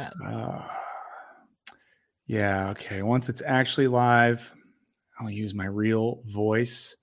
chat. Yeah. Okay. Once it's actually live, I'll use my real voice.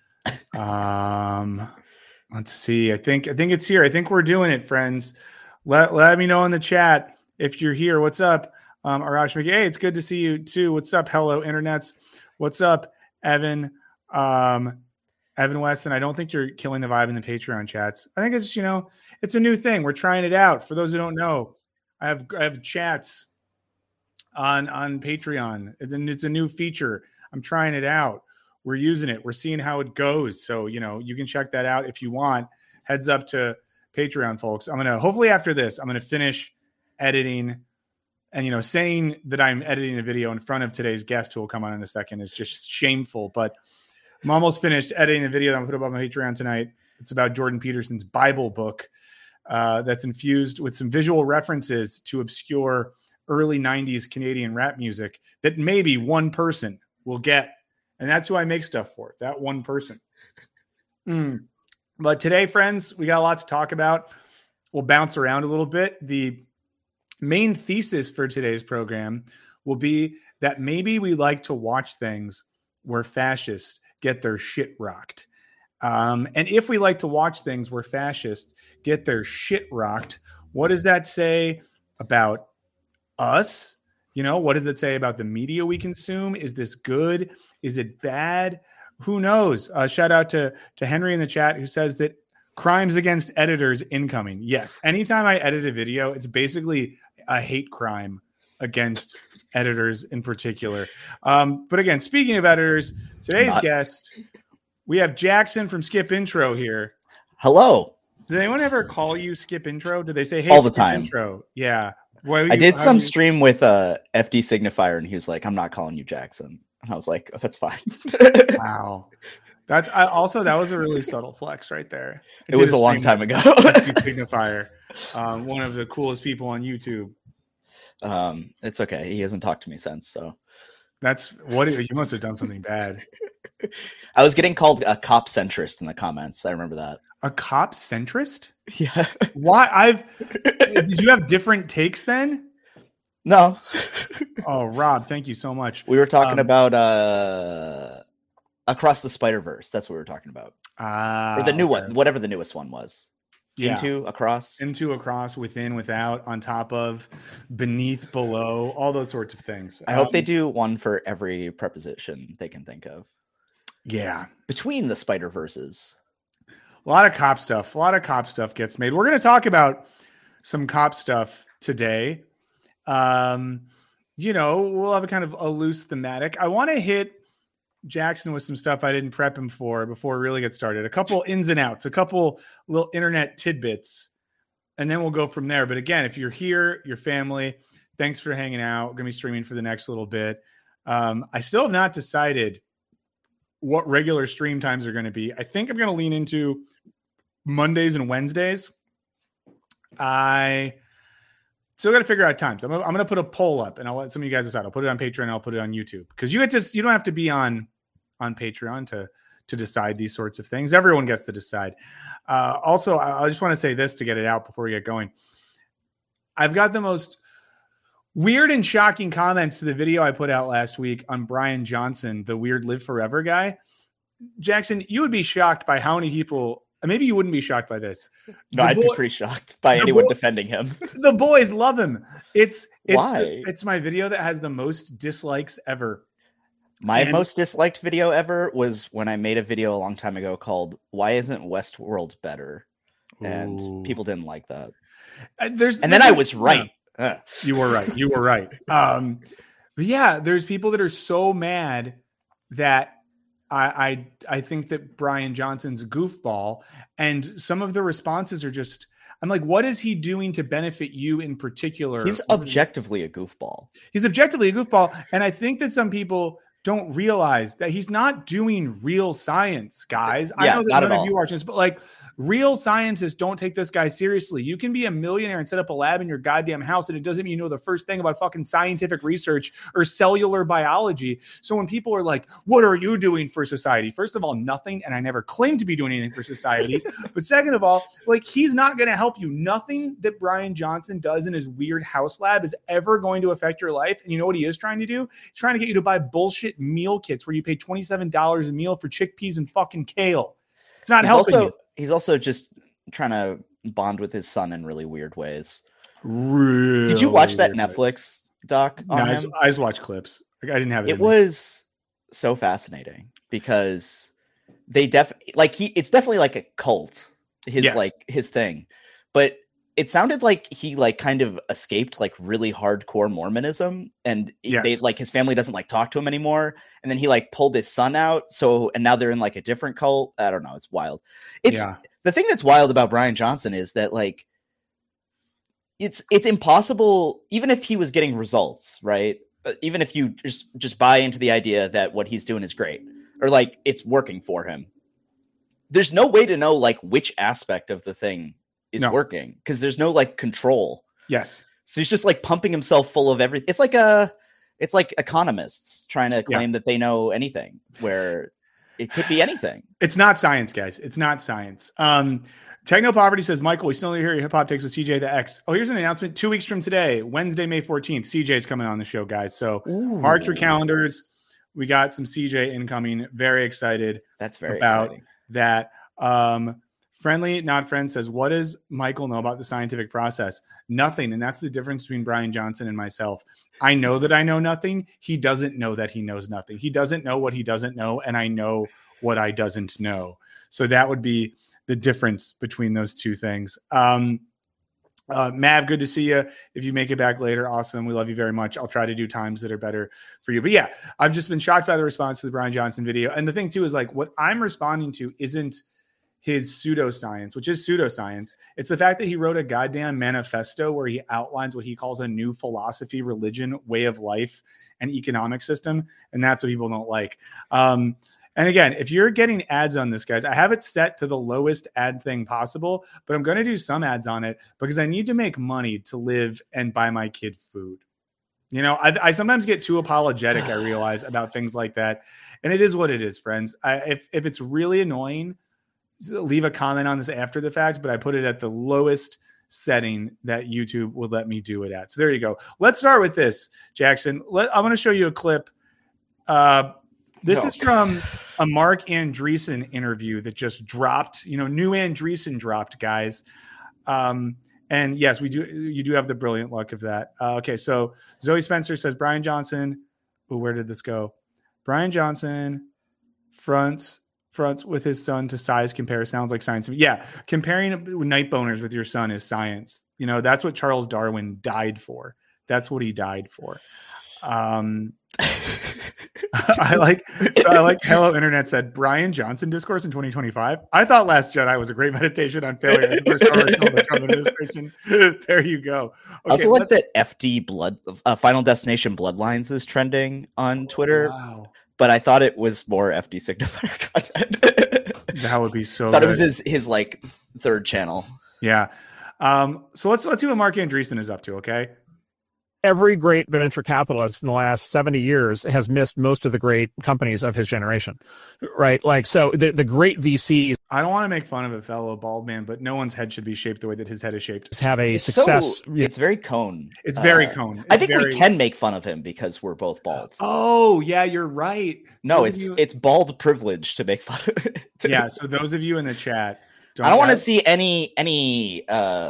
Let's see. I think it's here. I think we're doing it, friends. Let me know in the chat if you're here. What's up? Arash McGee. Hey, it's good to see you too. What's up? Hello, internets. What's up, Evan? Evan Weston. I don't think you're killing the vibe in the Patreon chats. I think it's, it's a new thing. We're trying it out. For those who don't know, I have chats on Patreon. It's a new feature. I'm trying it out. We're using it. We're seeing how it goes. So, you can check that out if you want. Heads up to Patreon, folks. Hopefully after this, I'm going to finish editing. And, saying that I'm editing a video in front of today's guest who will come on in a second is just shameful. But I'm almost finished editing a video that I'm going to put up on my Patreon tonight. It's about Jordan Peterson's Bible book that's infused with some visual references to obscure early 90s Canadian rap music that maybe one person will get. And that's who I make stuff for, that one person. But today, friends, we got a lot to talk about. We'll bounce around a little bit. The main thesis for today's program will be that maybe we like to watch things where fascists get their shit rocked. And if we like to watch things where fascists get their shit rocked, what does that say about us? What does it say about the media we consume? Is this good? Is it bad? Who knows? Shout out to Henry in the chat who says that crimes against editors incoming. Yes. Anytime I edit a video, it's basically a hate crime against editors in particular. But again, speaking of editors, today's guest, we have Jackson from Skip Intro here. Hello. Did anyone ever call you Skip Intro? Did they say, hey, all the Skip time? Intro? Yeah. I did some stream with FD Signifier, and he was like, I'm not calling you Jackson. And I was like, oh, that's fine. Wow. That was a really subtle flex right there. It was a long time ago. FD Signifier, one of the coolest people on YouTube. It's okay. He hasn't talked to me since, so that's what you must have done something bad. I was getting called a cop centrist in the comments. I remember that. A cop centrist? Yeah. Why? Did you have different takes then? No. Oh, Rob, thank you so much. We were talking about Across the Spider-Verse. That's what we were talking about. Or the new one, whatever the newest one was. Yeah. Into, across, within, without, on top of, beneath, below, all those sorts of things. I hope they do one for every preposition they can think of. Yeah. Between the Spider-Verses. A lot of cop stuff gets made. We're going to talk about some cop stuff today. We'll have a kind of a loose thematic. I want to hit Jackson with some stuff I didn't prep him for before we really get started. A couple ins and outs, a couple little internet tidbits, and then we'll go from there. But again, if you're here, your family, thanks for hanging out. We're going to be streaming for the next little bit. I still have not decided what regular stream times are going to be. I think I'm going to lean into Mondays and Wednesdays. I still got to figure out times. I'm going to put a poll up, and I'll let some of you guys decide. I'll put it on Patreon. And I'll put it on YouTube because you don't have to be on Patreon to decide these sorts of things. Everyone gets to decide. Also, I just want to say this to get it out before we get going. I've got the most weird and shocking comments to the video I put out last week on Brian Johnson, the weird Live Forever guy. Jackson, you would be shocked by how many people. Maybe you wouldn't be shocked by this. No, I'd be pretty shocked by anyone defending him. The boys love him. It's my video that has the most dislikes ever. My most disliked video ever was when I made a video a long time ago called "Why Isn't Westworld Better?" and people didn't like that. Then I was right. Yeah. You were right. You were right. But yeah, there's people that are so mad that I think that Brian Johnson's a goofball, and some of the responses are just, I'm like, what is he doing to benefit you in particular? He's objectively a goofball. And I think that some people don't realize that he's not doing real science, guys. Yeah, I know that none of you are just, but like Real scientists don't take this guy seriously. You can be a millionaire and set up a lab in your goddamn house, and it doesn't mean you know the first thing about fucking scientific research or cellular biology. So when people are like, what are you doing for society? First of all, nothing, and I never claimed to be doing anything for society. But second of all, like, he's not going to help you. Nothing that Brian Johnson does in his weird house lab is ever going to affect your life. And you know what he is trying to do? He's trying to get you to buy bullshit meal kits where you pay $27 a meal for chickpeas and fucking kale. It's not helping you. He's also just trying to bond with his son in really weird ways. Really? Did you watch that Netflix doc on him? I just watched clips. I didn't have it. It was so fascinating because they it's definitely like a cult. His thing. But it sounded like he like kind of escaped like really hardcore Mormonism, and they like his family doesn't like talk to him anymore. And then he like pulled his son out. And now they're in like a different cult. I don't know. It's wild. The thing that's wild about Brian Johnson is that like it's impossible, even if he was getting results, right? Even if you just buy into the idea that what he's doing is great or like it's working for him. There's no way to know like which aspect of the thing is working because there's no like control. Yes. So he's just like pumping himself full of everything. It's like economists trying to claim that they know anything where it could be anything. It's not science, guys. It's not science. Techno Poverty says, Michael, we still hear your hip hop takes with CJ the X. Oh, here's an announcement. 2 weeks from today, Wednesday, May 14th, CJ's coming on the show, guys. So mark your calendars. We got some CJ incoming. Very excited. That's very exciting. That. Friendly Not Friend says, what does Michael know about the scientific process? Nothing. And that's the difference between Brian Johnson and myself. I know that I know nothing. He doesn't know that he knows nothing. He doesn't know what he doesn't know. And I know what I doesn't know. So that would be the difference between those two things. Mav, good to see you. If you make it back later, awesome. We love you very much. I'll try to do times that are better for you. But yeah, I've just been shocked by the response to the Brian Johnson video. And the thing too is like what I'm responding to isn't his pseudoscience, which is pseudoscience. It's the fact that he wrote a goddamn manifesto where he outlines what he calls a new philosophy, religion, way of life, and economic system. And that's what people don't like. And again, if you're getting ads on this, guys, I have it set to the lowest ad thing possible, but I'm going to do some ads on it because I need to make money to live and buy my kid food. You know, I sometimes get too apologetic, I realize, about things like that. And it is what it is, friends. If it's really annoying, leave a comment on this after the fact, but I put it at the lowest setting that YouTube will let me do it at. So there you go. Let's start with this, Jackson. I'm going to show you a clip. This is from a Mark Andreessen interview that just dropped. You know, new Andreessen dropped, guys. And yes, you do have the brilliant luck of that. Okay, so Zoe Spencer says Brian Johnson. Oh, where did this go? Brian Johnson fronts with his son to size compare. Sounds like science. Yeah, comparing night boners with your son is science. You know, that's what Charles Darwin died for. That's what he died for. I like Hello Internet said Brian Johnson discourse in 2025. I thought Last Jedi was a great meditation on failure. There you go. Okay, I also like that FD Final Destination Bloodlines is trending on Twitter. Wow. But I thought it was more FD Signifier content. That would be so. I thought it was his like third channel. Yeah. So let's see what Mark Andreessen is up to. Okay. Every great venture capitalist in the last 70 years has missed most of the great companies of his generation, right? Like, so the great VCs. I don't want to make fun of a fellow bald man, but no one's head should be shaped the way that his head is shaped. Have a success. It's very cone. It's very cone. I think we can make fun of him because we're both bald. Oh, yeah, you're right. No, it's bald privilege to make fun of it. Yeah, so those of you in the chat. I don't want to see any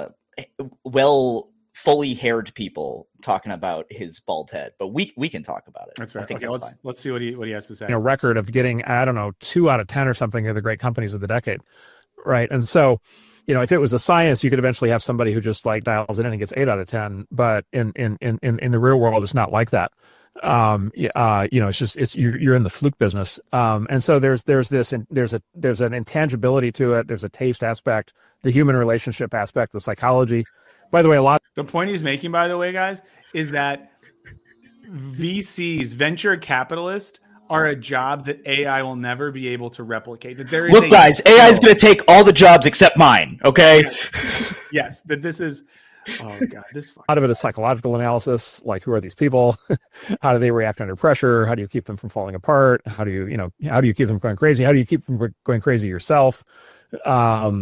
fully haired people talking about his bald head, but we can talk about it. That's right. Okay, let's see what he has to say. A record of getting, I don't know, 2 out of 10 or something of the great companies of the decade, right? And so, you know, if it was a science, you could eventually have somebody who just like dials it in and gets 8 out of 10. But in the real world, it's not like that. You know, you're in the fluke business. And so there's an intangibility to it. There's a taste aspect, the human relationship aspect, the psychology. By the way, the point he's making, by the way, guys, is that VCs, venture capitalists, are a job that AI will never be able to replicate. That there is look, guys, AI is going to take all the jobs except mine. Okay. Yes. That this is. Oh God, this. A lot of it is psychological analysis. Like, who are these people? How do they react under pressure? How do you keep them from falling apart? How do you keep them going crazy? How do you keep them going crazy yourself? You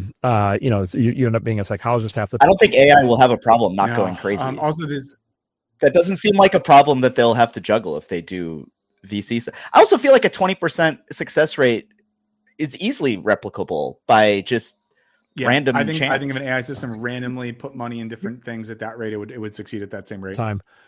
end up being a psychologist half the time. I don't think AI will have a problem not going crazy. Also, that doesn't seem like a problem that they'll have to juggle if they do VCs. I also feel like a 20% success rate is easily replicable by just random chance. I think if an AI system randomly put money in different things at that rate, it would succeed at that same rate.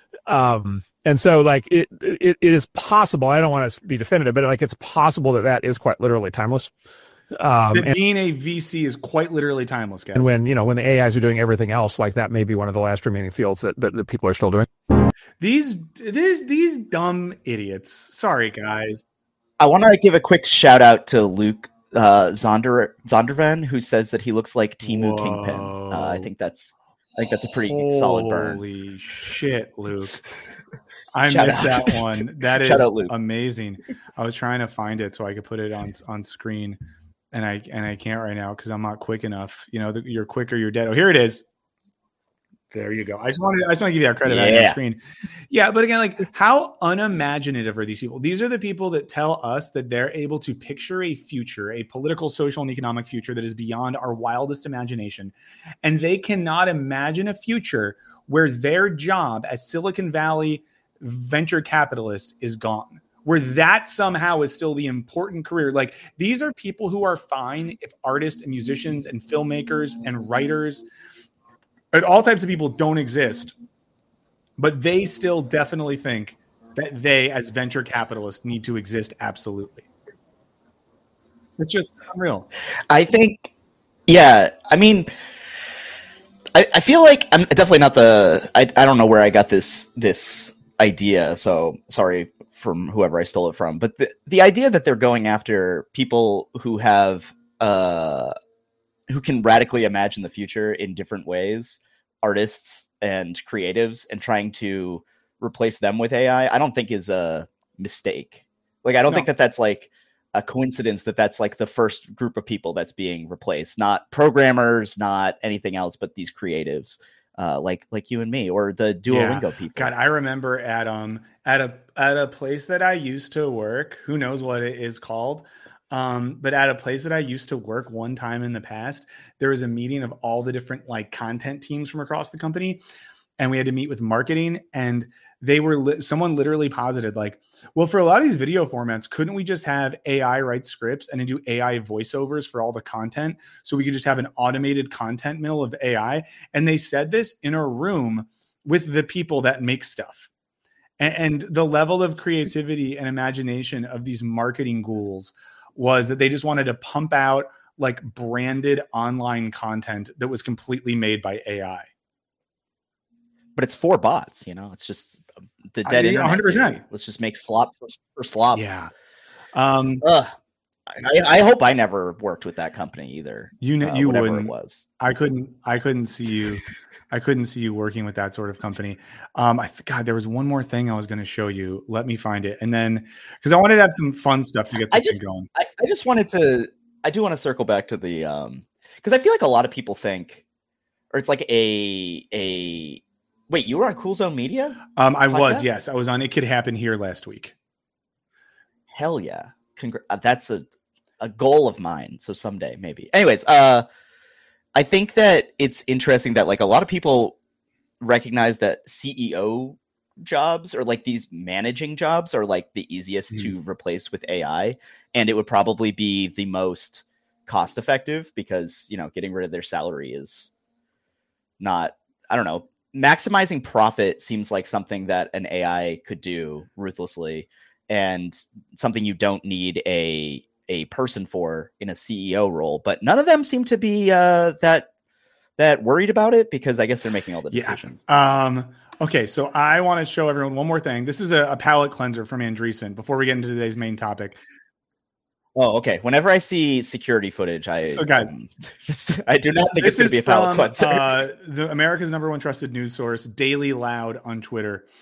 And so, like, it is possible. I don't want to be definitive, but like, it's possible that is quite literally timeless. Being a VC is quite literally timeless, guys. And when the AIs are doing everything else, like, that may be one of the last remaining fields that people are still doing. These dumb idiots. Sorry, guys. I want to give a quick shout out to Luke Zondervan, who says that he looks like Temu Kingpin. I think that's a pretty solid burn. Holy shit, Luke! I missed that one. That is amazing. I was trying to find it so I could put it on screen, and I can't right now because I'm not quick enough. You're quicker, you're dead. Oh, here it is. There you go. I just want to give you that credit on the screen. Yeah, but again, like, how unimaginative are these people? These are the people that tell us that they're able to picture a future, a political, social, and economic future that is beyond our wildest imagination. And they cannot imagine a future where their job as Silicon Valley venture capitalist is gone, where that somehow is still the important career. Like, these are people who are fine if artists and musicians and filmmakers and writers and all types of people don't exist, but they still definitely think that they, as venture capitalists, need to exist. Absolutely. It's just unreal. I think, I mean, I feel like I'm definitely not I don't know where I got this idea, so sorry from whoever I stole it from, but the idea that they're going after people who have who can radically imagine the future in different ways, artists and creatives, and trying to replace them with AI, I don't think is a mistake. Like, I don't think that's like a coincidence that that's like the first group of people that's being replaced, not programmers, not anything else, but these creatives, like you and me, or the Duolingo people. God, I remember at a place that I used to work, who knows what it is called, but at a place that I used to work one time in the past, there was a meeting of all the different like content teams from across the company. And we had to meet with marketing, and they were someone literally posited like, well, for a lot of these video formats, couldn't we just have AI write scripts and then do AI voiceovers for all the content? So we could just have an automated content mill of AI. And they said this in a room with the people that make stuff. And the level of creativity and imagination of these marketing ghouls was that they just wanted to pump out like branded online content that was completely made by AI. But it's for bots, it's just the dead internet. 100%. Let's just make slop for slop. Yeah. I hope I never worked with that company either. You wouldn't. It was. I couldn't see you. I couldn't see you working with that sort of company. God, there was one more thing I was going to show you. Let me find it, and then because I wanted to have some fun stuff to get this thing going. I just wanted to. I do want to circle back to the because I feel like a lot of people think, or it's like a. Wait, you were on Cool Zone Media? I was, yes. I was on It Could Happen Here last week. Hell yeah. That's a goal of mine. So someday, maybe. Anyways, I think that it's interesting that like a lot of people recognize that CEO jobs or like these managing jobs are like the easiest to replace with AI. And it would probably be the most cost effective because, getting rid of their salary is not, I don't know. Maximizing profit seems like something that an AI could do ruthlessly, and something you don't need a person for in a CEO role. But none of them seem to be that worried about it because I guess they're making all the decisions. Okay, so I want to show everyone one more thing. This is a palate cleanser from Andreessen before we get into today's main topic. Oh, okay. Whenever I see security footage, guys, I do not think it's going to be a palate cleanser. The America's #1 trusted news source, Daily Loud on Twitter.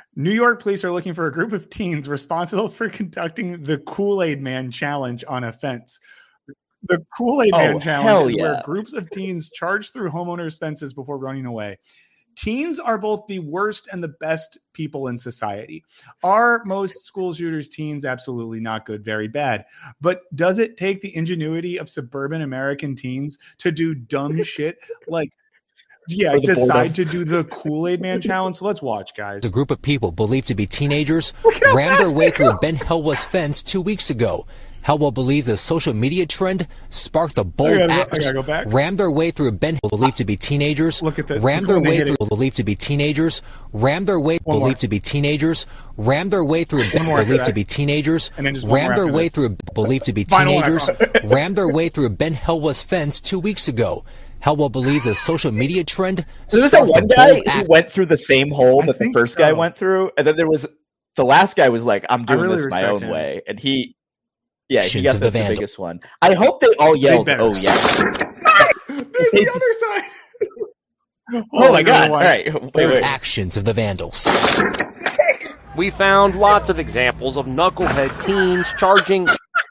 New York police are looking for a group of teens responsible for conducting the Kool-Aid Man Challenge on a fence. The Kool-Aid Man Challenge is where groups of teens charge through homeowners' fences before running away. Teens are both the worst and the best people in society. Are most school shooters teens? Absolutely not good, very bad. But does it take the ingenuity of suburban American teens to do dumb shit like decide to do the Kool-Aid Man Challenge? So let's watch, guys. A group of people believed to be teenagers rammed their way through Ben Helwa's fence 2 weeks ago. Helwa believes a social media trend sparked a bold act. Rammed their way through believed to be teenagers. Look at this. Rammed their way through believed to be teenagers. Rammed their way believed to be teenagers. Rammed their way through believed to be teenagers. Rammed their way through believed to be teenagers. Rammed their way through Ben Helwa's fence 2 weeks ago. Helwa believes a social media trend. There was that one guy who went through the same hole that the first guy went through, and then there was the last guy was like, "I'm doing this my own way," and he got the biggest one. I hope they all yelled, "Oh yeah!" There's the other side. Oh my god! All right, wait. Actions of the vandals. We found lots of examples of knucklehead teens charging.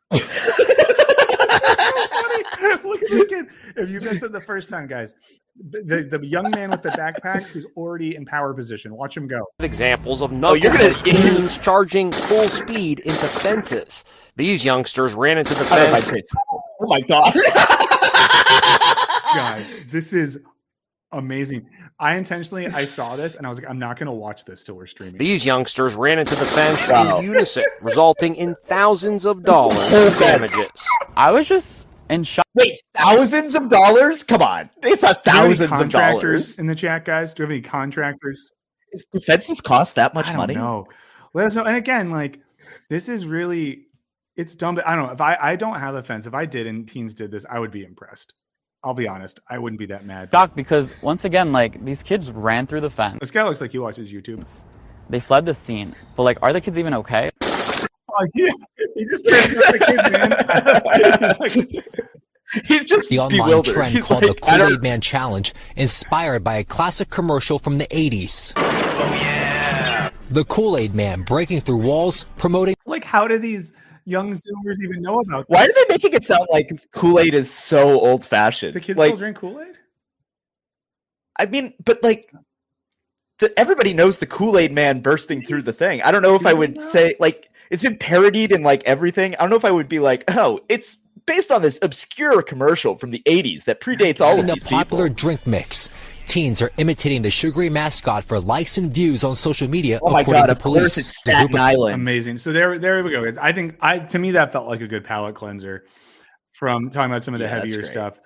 Look at this kid. If you missed it the first time, guys, the young man with the backpack who's already in power position. Watch him go. Examples of knucklehead teens charging full speed into fences. These youngsters ran into the fence. Oh my god. Guys, this is amazing. I saw this and I was like, I'm not going to watch this till we're streaming. These youngsters ran into the fence in unison, resulting in thousands of dollars in damages. I was just in shock. Wait, thousands of dollars? Come on. It's not thousands of dollars. In the chat, guys, do you have any contractors? Do fences cost that much money? No. Let us know. And again, like, this is really, it's dumb. I don't know. If I don't have a fence, if I did and teens did this, I would be impressed. I'll be honest. I wouldn't be that mad. Shocked because, once again, like, these kids ran through the fence. This guy looks like he watches YouTube. They fled the scene. But, like, are the kids even okay? Oh, yeah. He just can't get the kid, man. He's just the online trend called the Kool-Aid Man Challenge, inspired by a classic commercial from the 80s. Oh, yeah. The Kool-Aid Man breaking through walls, promoting... Like, how do these young Zoomers even know about this? Why are they making it sound like Kool-Aid is so old-fashioned? The kids like, still drink Kool-Aid? I mean, but like, everybody knows the Kool-Aid Man bursting through the thing. I don't know if I would say, like, it's been parodied in like everything. I don't know if I would be like, oh, it's based on this obscure commercial from the 80s that predates all of these people. In the popular drink mix, teens are imitating the sugary mascot for likes and views on social media. Oh my god! Of course, it's Staten Island. Amazing. So there we go, guys. To me, that felt like a good palate cleanser from talking about some of the heavier stuff.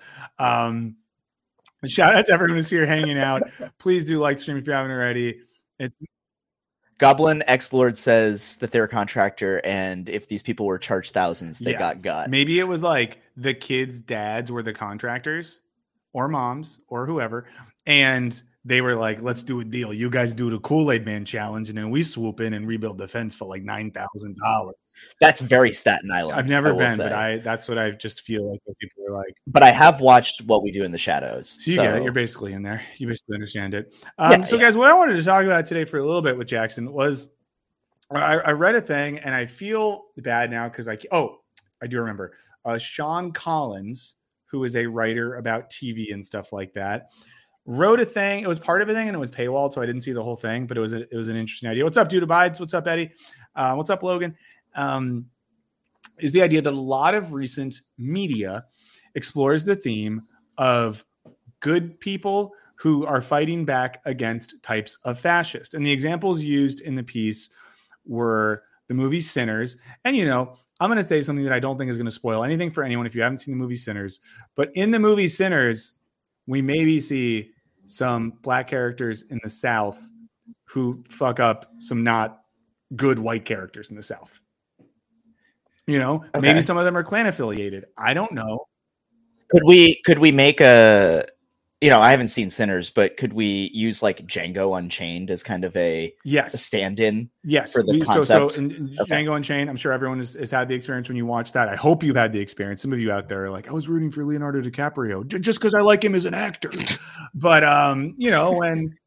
Shout out to everyone who's here hanging out. Please do like the stream if you haven't already. It's Goblin X Lord says that they're a contractor, and if these people were charged thousands, they got. Maybe it was like the kids' dads were the contractors, or moms, or whoever, and they were like, "Let's do a deal. You guys do the Kool-Aid Man challenge, and then we swoop in and rebuild the fence for like $9,000." That's very Staten Island. I've never been, but that's what I just feel like what people are like. But I have watched What We Do in the Shadows. So you get it. You're basically in there. You basically understand it. Guys, what I wanted to talk about today for a little bit with Jackson was I read a thing, and I feel bad now because I do remember Sean Collins, who is a writer about TV and stuff like that, wrote a thing. It was part of a thing, and it was paywalled, so I didn't see the whole thing. But it was an interesting idea. What's up, Dude Abides? What's up, Eddie? What's up, Logan? Is the idea that a lot of recent media explores the theme of good people who are fighting back against types of fascist. And the examples used in the piece were the movie Sinners. And, I'm going to say something that I don't think is going to spoil anything for anyone if you haven't seen the movie Sinners. But in the movie Sinners, we maybe see some black characters in the South who fuck up some not good white characters in the South. Maybe some of them are Klan affiliated. I don't know. Could we make a, I haven't seen Sinners, but could we use like Django Unchained as kind of a stand-in? Yes. For the concept? So Django Unchained, I'm sure everyone has had the experience when you watch that. I hope you've had the experience. Some of you out there are like, I was rooting for Leonardo DiCaprio just because I like him as an actor. But, when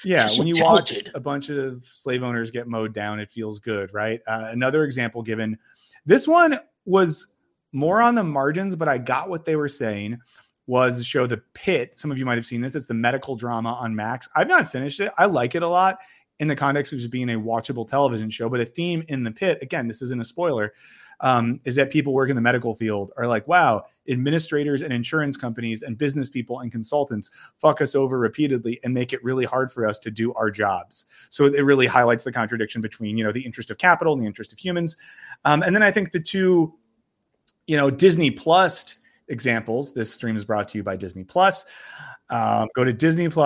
Yeah, when you watch a bunch of slave owners get mowed down, it feels good, right? Another example given. This one was more on the margins, but I got what they were saying, was the show The Pit. Some of you might have seen this. It's the medical drama on Max. I've not finished it. I like it a lot in the context of just being a watchable television show, but a theme in The Pit, again, this isn't a spoiler, is that people work in the medical field are like, wow, administrators and insurance companies and business people and consultants fuck us over repeatedly and make it really hard for us to do our jobs. So it really highlights the contradiction between, the interest of capital and the interest of humans. And then I think the two, Disney Plus examples, this stream is brought to you by Disney Plus. Go to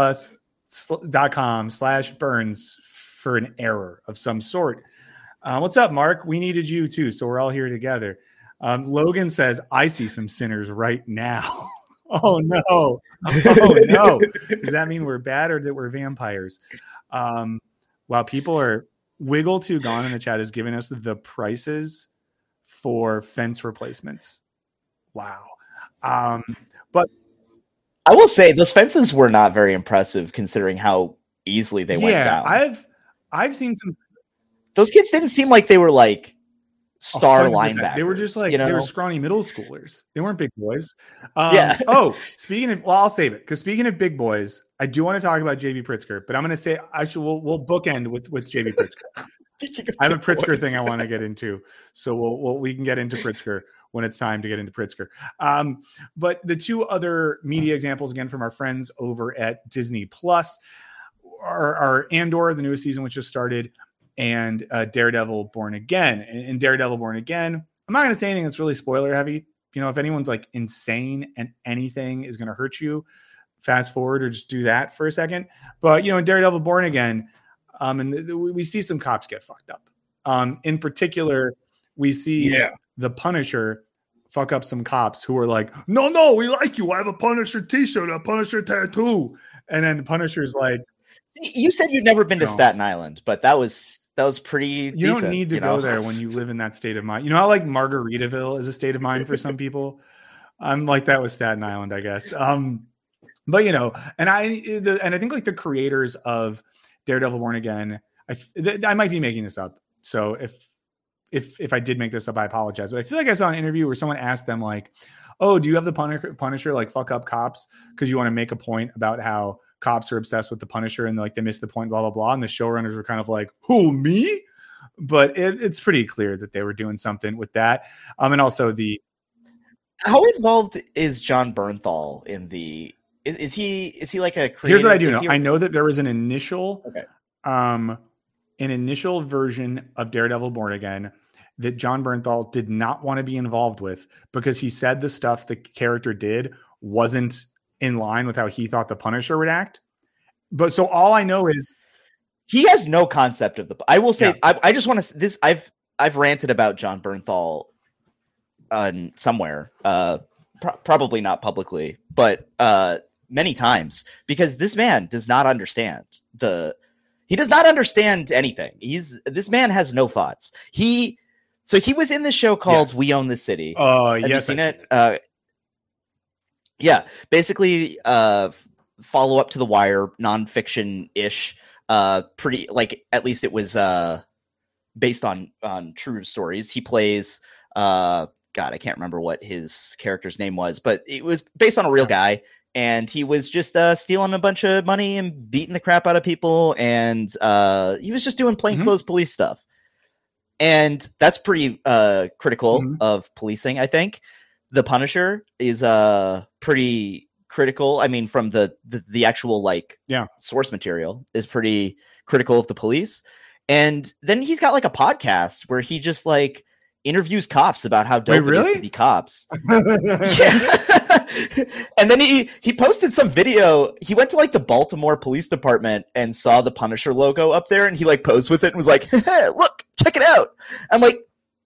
disneyplus.com/Burns for an error of some sort. What's up, Mark? We needed you too, so we're all here together. Logan says, I see some sinners right now. Oh, no. Oh, no. Does that mean we're bad or that we're vampires? Wow, people are... Wiggle Too Gone in the chat is giving us the prices for fence replacements. Wow. But I will say those fences were not very impressive considering how easily they went down. I've seen some... Those kids didn't seem like they were like star 100%. Linebackers. They were just like, they were scrawny middle schoolers. They weren't big boys. Yeah. I'll save it. Because speaking of big boys, I do want to talk about JB Pritzker, but I'm going to say, actually, we'll bookend with JB Pritzker. I have a Pritzker thing I want to get into. So we can get into Pritzker when it's time to get into Pritzker. But the two other media examples, again, from our friends over at Disney Plus are Andor, the newest season, which just started, and Daredevil Born Again. And Daredevil Born Again, I'm not going to say anything that's really spoiler heavy. If anyone's like insane and anything is going to hurt you, fast forward or just do that for a second. But, in Daredevil Born Again, we see some cops get fucked up. In particular, we see the Punisher fuck up some cops who are like, no, we like you. I have a Punisher t-shirt, a Punisher tattoo. And then the Punisher's like, you said you'd never been to Staten Island, but that was pretty decent. You don't need to go there when you live in that state of mind. You know how like Margaritaville is a state of mind for some people? I'm like that with Staten Island, I guess. But and I think like the creators of Daredevil Born Again, I might be making this up. So if I did make this up, I apologize. But I feel like I saw an interview where someone asked them like, "Oh, do you have the Punisher like fuck up cops because you want to make a point about how cops are obsessed with the Punisher and like they missed the point, blah, blah, blah." And the showrunners were kind of like, who, me? But it's pretty clear that they were doing something with that. And also how involved is Jon Bernthal in the, is he like a creator? Here's what I do know. I know that there was an initial version of Daredevil Born Again that Jon Bernthal did not want to be involved with because he said the stuff the character did wasn't in line with how he thought the Punisher would act. But so all I know is he has no concept of I will say, I just want to this. I've ranted about Jon Bernthal somewhere, probably not publicly, but many times, because this man does not understand he does not understand anything. This man has no thoughts. He was in this show called We Own the City. Have you seen it? Yeah, basically, follow up to The Wire, nonfiction-ish. Pretty like at least it was based on true stories. He plays God, I can't remember what his character's name was, but it was based on a real guy, and he was just stealing a bunch of money and beating the crap out of people, and he was just doing plainclothes police stuff, and that's pretty critical of policing, I think. The Punisher is pretty critical. I mean, from the actual source material is pretty critical of the police. And then he's got like a podcast where he just like interviews cops about how dope it is to be cops. And then he posted some video. He went to like the Baltimore Police Department and saw the Punisher logo up there, and he like posed with it and was like, hey, look, check it out. I'm like,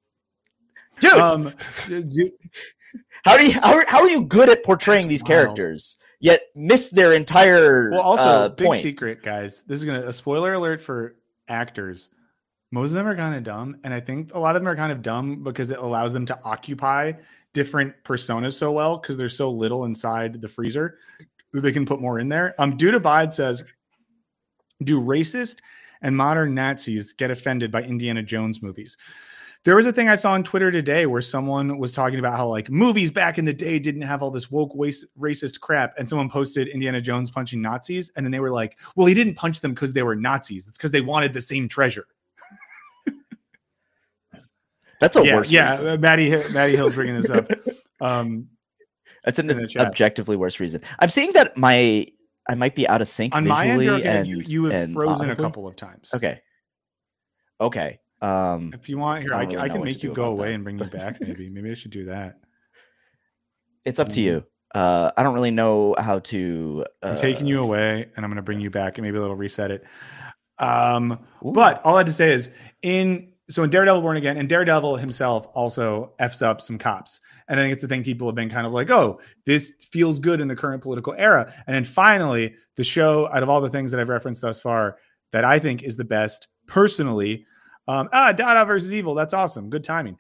dude. How are you good at portraying these characters yet miss their entire big point? Secret, guys. This is a spoiler alert for actors. Most of them are kind of dumb, and I think a lot of them are kind of dumb because it allows them to occupy different personas so well because there's so little inside the freezer that they can put more in there. Dude Abide says, Do racist and modern Nazis get offended by Indiana Jones movies? There was a thing I saw on Twitter today where someone was talking about how like movies back in the day didn't have all this woke racist crap. And someone posted Indiana Jones punching Nazis. And then they were like, well, he didn't punch them because they were Nazis. It's because they wanted the same treasure. That's a worse reason. Yeah, Maddie Hill's bringing this up. That's an objectively worse reason. I'm seeing that I might be out of sync on visually. My end, you have frozen audibly a couple of times. Okay. If you want, here I can make you go away and bring you back. Maybe I should do that. It's up to you. I don't really know how to. I'm taking you away, and I'm going to bring you back, and maybe it'll reset it. But all I had to say is in Daredevil Born Again, and Daredevil himself also F's up some cops. And I think it's the thing people have been kind of like, oh, this feels good in the current political era. And then finally, the show, out of all the things that I've referenced thus far, that I think is the best personally, Dada versus Evil, that's awesome. Good timing.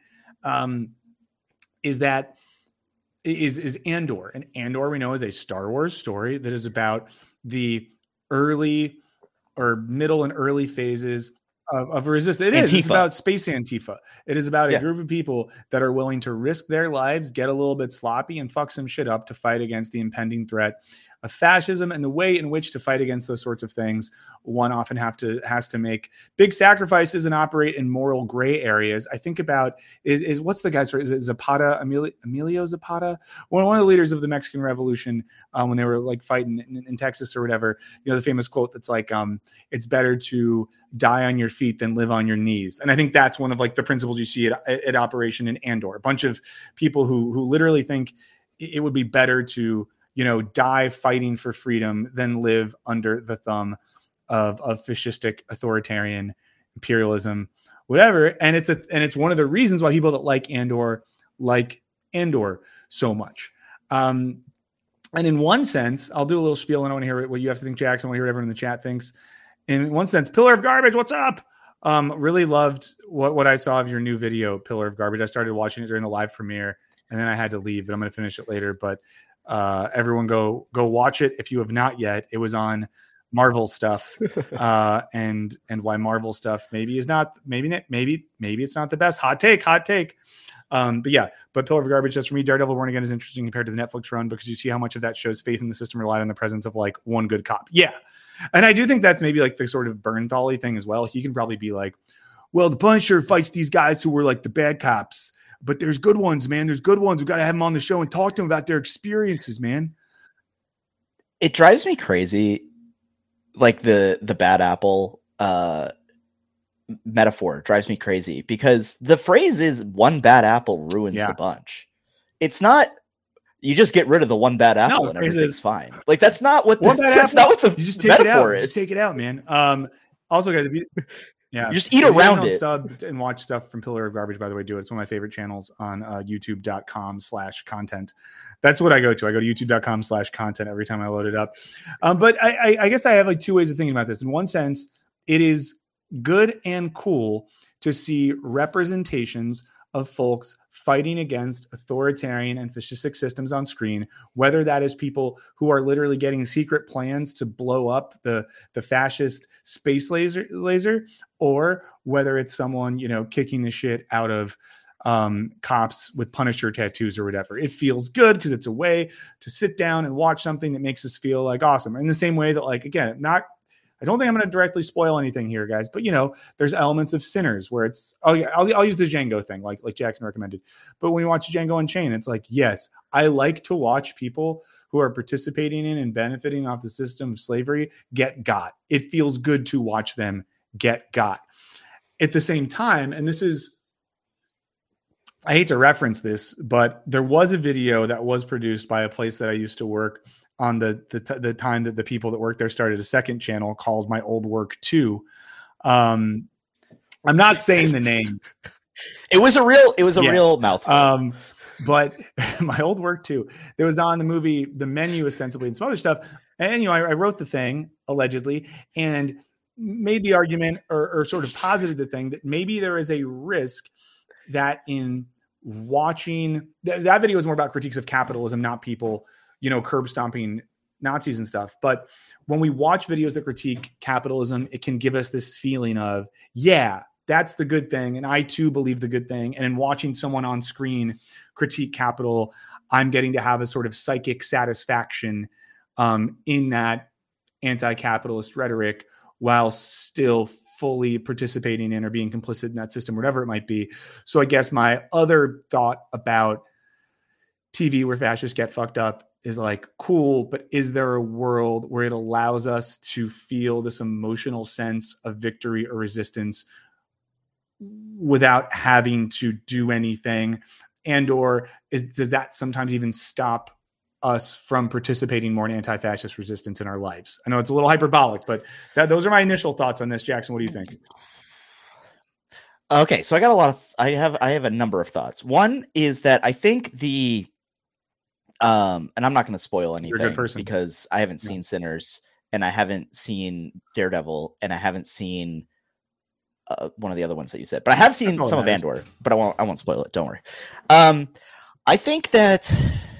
Is Andor. And Andor, we know, is a Star Wars story that is about the early or middle and early phases of resistance. It's about space Antifa. It is about a group of people that are willing to risk their lives, get a little bit sloppy, and fuck some shit up to fight against the impending threat of fascism. And the way in which to fight against those sorts of things, one often has to make big sacrifices and operate in moral gray areas. I think about is what's the guy's for? Is it Zapata, Emilio Zapata, one of the leaders of the Mexican Revolution, when they were like fighting in Texas or whatever. You know, the famous quote that's like, "It's better to die on your feet than live on your knees." And I think that's one of like the principles you see at operation in Andor. A bunch of people who literally think it would be better to, you know, die fighting for freedom than live under the thumb of fascistic authoritarian imperialism, whatever. And it's one of the reasons why people that like Andor so much. And in one sense, I'll do a little spiel, and I want to hear what you have to think, Jackson. I want to hear what everyone in the chat thinks. In one sense, Pillar of Garbage, what's up? Really loved what I saw of your new video, Pillar of Garbage. I started watching it during the live premiere, and then I had to leave, but I'm going to finish it later. But everyone go watch it if you have not yet. It was on Marvel stuff, and why Marvel stuff maybe it's not the best. Hot take. But Pillar of Garbage, just for me, Daredevil Born Again is interesting compared to the Netflix run because you see how much of that show's faith in the system relied on the presence of like one good cop. Yeah. And I do think that's maybe like the sort of Bernthal thing as well. He can probably be like, well, the Punisher fights these guys who were like the bad cops, but there's good ones, man. There's good ones. We've got to have them on the show and talk to them about their experiences, man. It drives me crazy. Like the bad apple metaphor drives me crazy because the phrase is one bad apple ruins the bunch. It's not you just get rid of the one bad apple and everything's fine. Like that's not what not what the you just take metaphor is. Just take it out, man. Also, guys, if you just eat around it. Sub and watch stuff from Pillar of Garbage, by the way, do it. It's one of my favorite channels on youtube.com/content. That's what I go to. I go to youtube.com/content every time I load it up. But I guess I have like two ways of thinking about this. In one sense, it is good and cool to see representations of folks fighting against authoritarian and fascistic systems on screen, whether that is people who are literally getting secret plans to blow up the fascist space laser, or whether it's someone, you know, kicking the shit out of cops with Punisher tattoos or whatever. It feels good because it's a way to sit down and watch something that makes us feel like awesome. In the same way that, like, again, I don't think I'm going to directly spoil anything here, guys, but you know, there's elements of Sinners where it's, I'll use the Django thing, like Jackson recommended. But when you watch Django Unchained, it's like, yes, I like to watch people who are participating in and benefiting off the system of slavery get got. It feels good to watch them get got. At the same time, and this is, I hate to reference this, but there was a video that was produced by a place that I used to work on the time that the people that worked there started a second channel called My Old Work 2. I'm not saying the name. It was a real mouthful. But My Old Work 2. It was on the movie The Menu, ostensibly, and some other stuff. And, you know, I wrote the thing, allegedly, and made the argument or sort of posited the thing that maybe there is a risk that in watching that video was more about critiques of capitalism, not people, you know, curb stomping Nazis and stuff. But when we watch videos that critique capitalism, it can give us this feeling of, yeah, that's the good thing. And I too believe the good thing. And in watching someone on screen critique capital, I'm getting to have a sort of psychic satisfaction in that anti-capitalist rhetoric while still fully participating in or being complicit in that system, whatever it might be. So I guess my other thought about TV where fascists get fucked up is like, cool, but is there a world where it allows us to feel this emotional sense of victory or resistance without having to do anything? And or does that sometimes even stop us from participating more in anti-fascist resistance in our lives? I know it's a little hyperbolic, but those are my initial thoughts on this. Jackson, what do you think? Okay, so I got I have a number of thoughts. One is that I think and I'm not going to spoil anything because I haven't seen Sinners, and I haven't seen Daredevil, and I haven't seen one of the other ones that you said, but I have seen some of Andor, but I won't spoil it. Don't worry. I think that,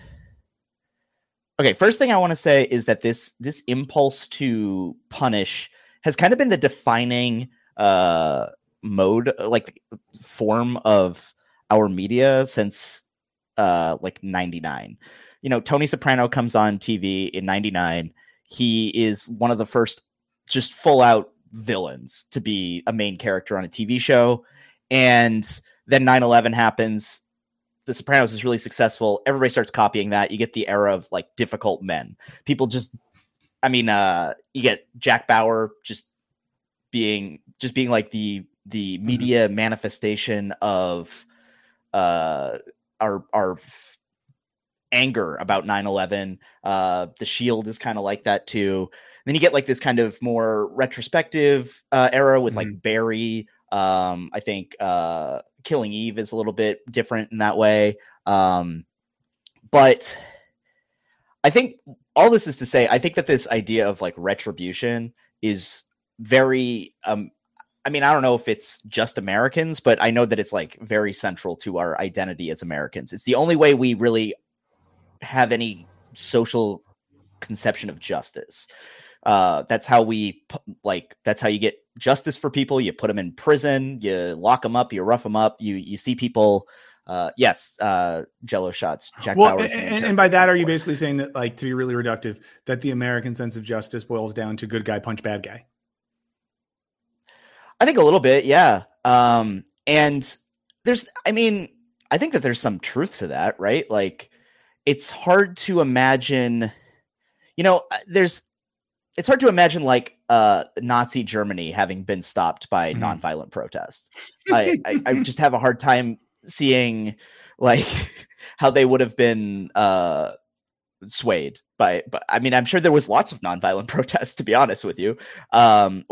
okay, first thing I want to say is that this impulse to punish has kind of been the defining mode, like form of our media since like 99. You know, Tony Soprano comes on TV in 99. He is one of the first just full out villains to be a main character on a TV show. And then 9/11 happens. The Sopranos is really successful. Everybody starts copying that. You get the era of like difficult men. People just, I mean, you get Jack Bauer just being like the media manifestation of our anger about 9/11. The Shield is kind of like that too. Then you get like this kind of more retrospective era with like Barry. I think Killing Eve is a little bit different in that way. But I think all this is to say, I think that this idea of like retribution is very, I mean, I don't know if it's just Americans, but I know that it's like very central to our identity as Americans. It's the only way we really have any social conception of justice. That's how that's how you get justice for people. You put them in prison, you lock them up, you rough them up. You see people. Jello shots. Jack Bauer. And by that, are you basically saying that, like, to be really reductive, that the American sense of justice boils down to good guy punch bad guy? I think a little bit, yeah. And I think that there's some truth to that, right? Like, it's hard to imagine, it's hard to imagine like Nazi Germany having been stopped by nonviolent protest. I just have a hard time seeing like how they would have been swayed by, but I mean, I'm sure there was lots of nonviolent protests, to be honest with you. I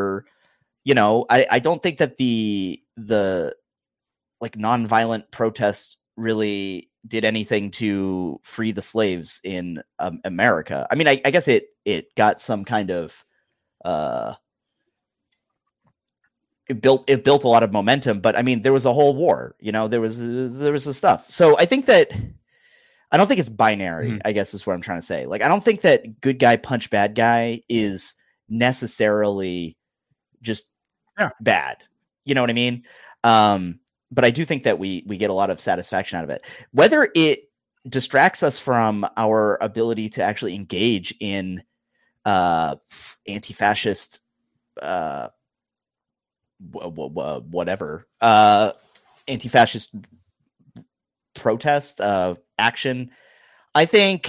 don't think that the like nonviolent protest really did anything to free the slaves in America. I mean, I guess it got some kind of it built a lot of momentum, but I mean, there was a whole war, there was the stuff. So I think that I don't think it's binary, I guess is what I'm trying to say. Like, I don't think that good guy punch bad guy is necessarily just bad. You know what I mean? But I do think that we get a lot of satisfaction out of it. Whether it distracts us from our ability to actually engage in anti-fascist anti-fascist protest action, I think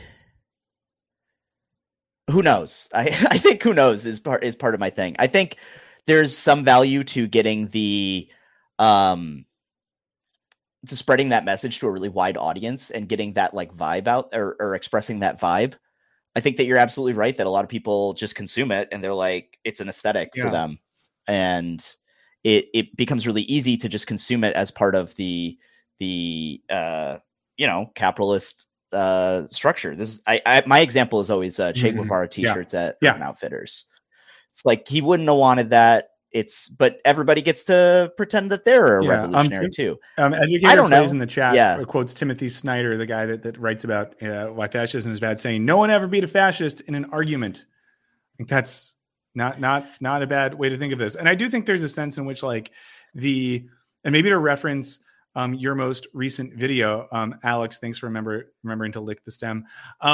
who knows? I think who knows is part of my thing. I think there's some value to getting to spreading that message to a really wide audience and getting that like vibe out or expressing that vibe. I think that you're absolutely right that a lot of people just consume it and they're like, it's an aesthetic for them. And it becomes really easy to just consume it as part of the capitalist structure. This is my example is always Che Guevara t-shirts at Urban Outfitters. It's like, he wouldn't have wanted that but everybody gets to pretend that they're a revolutionary too. Educator I don't know. In the chat quotes Timothy Snyder, the guy that writes about why fascism is bad, saying no one ever beat a fascist in an argument. I think that's not a bad way to think of this. And I do think there's a sense in which like and maybe to reference your most recent video, Alex, thanks for remembering to lick the stem.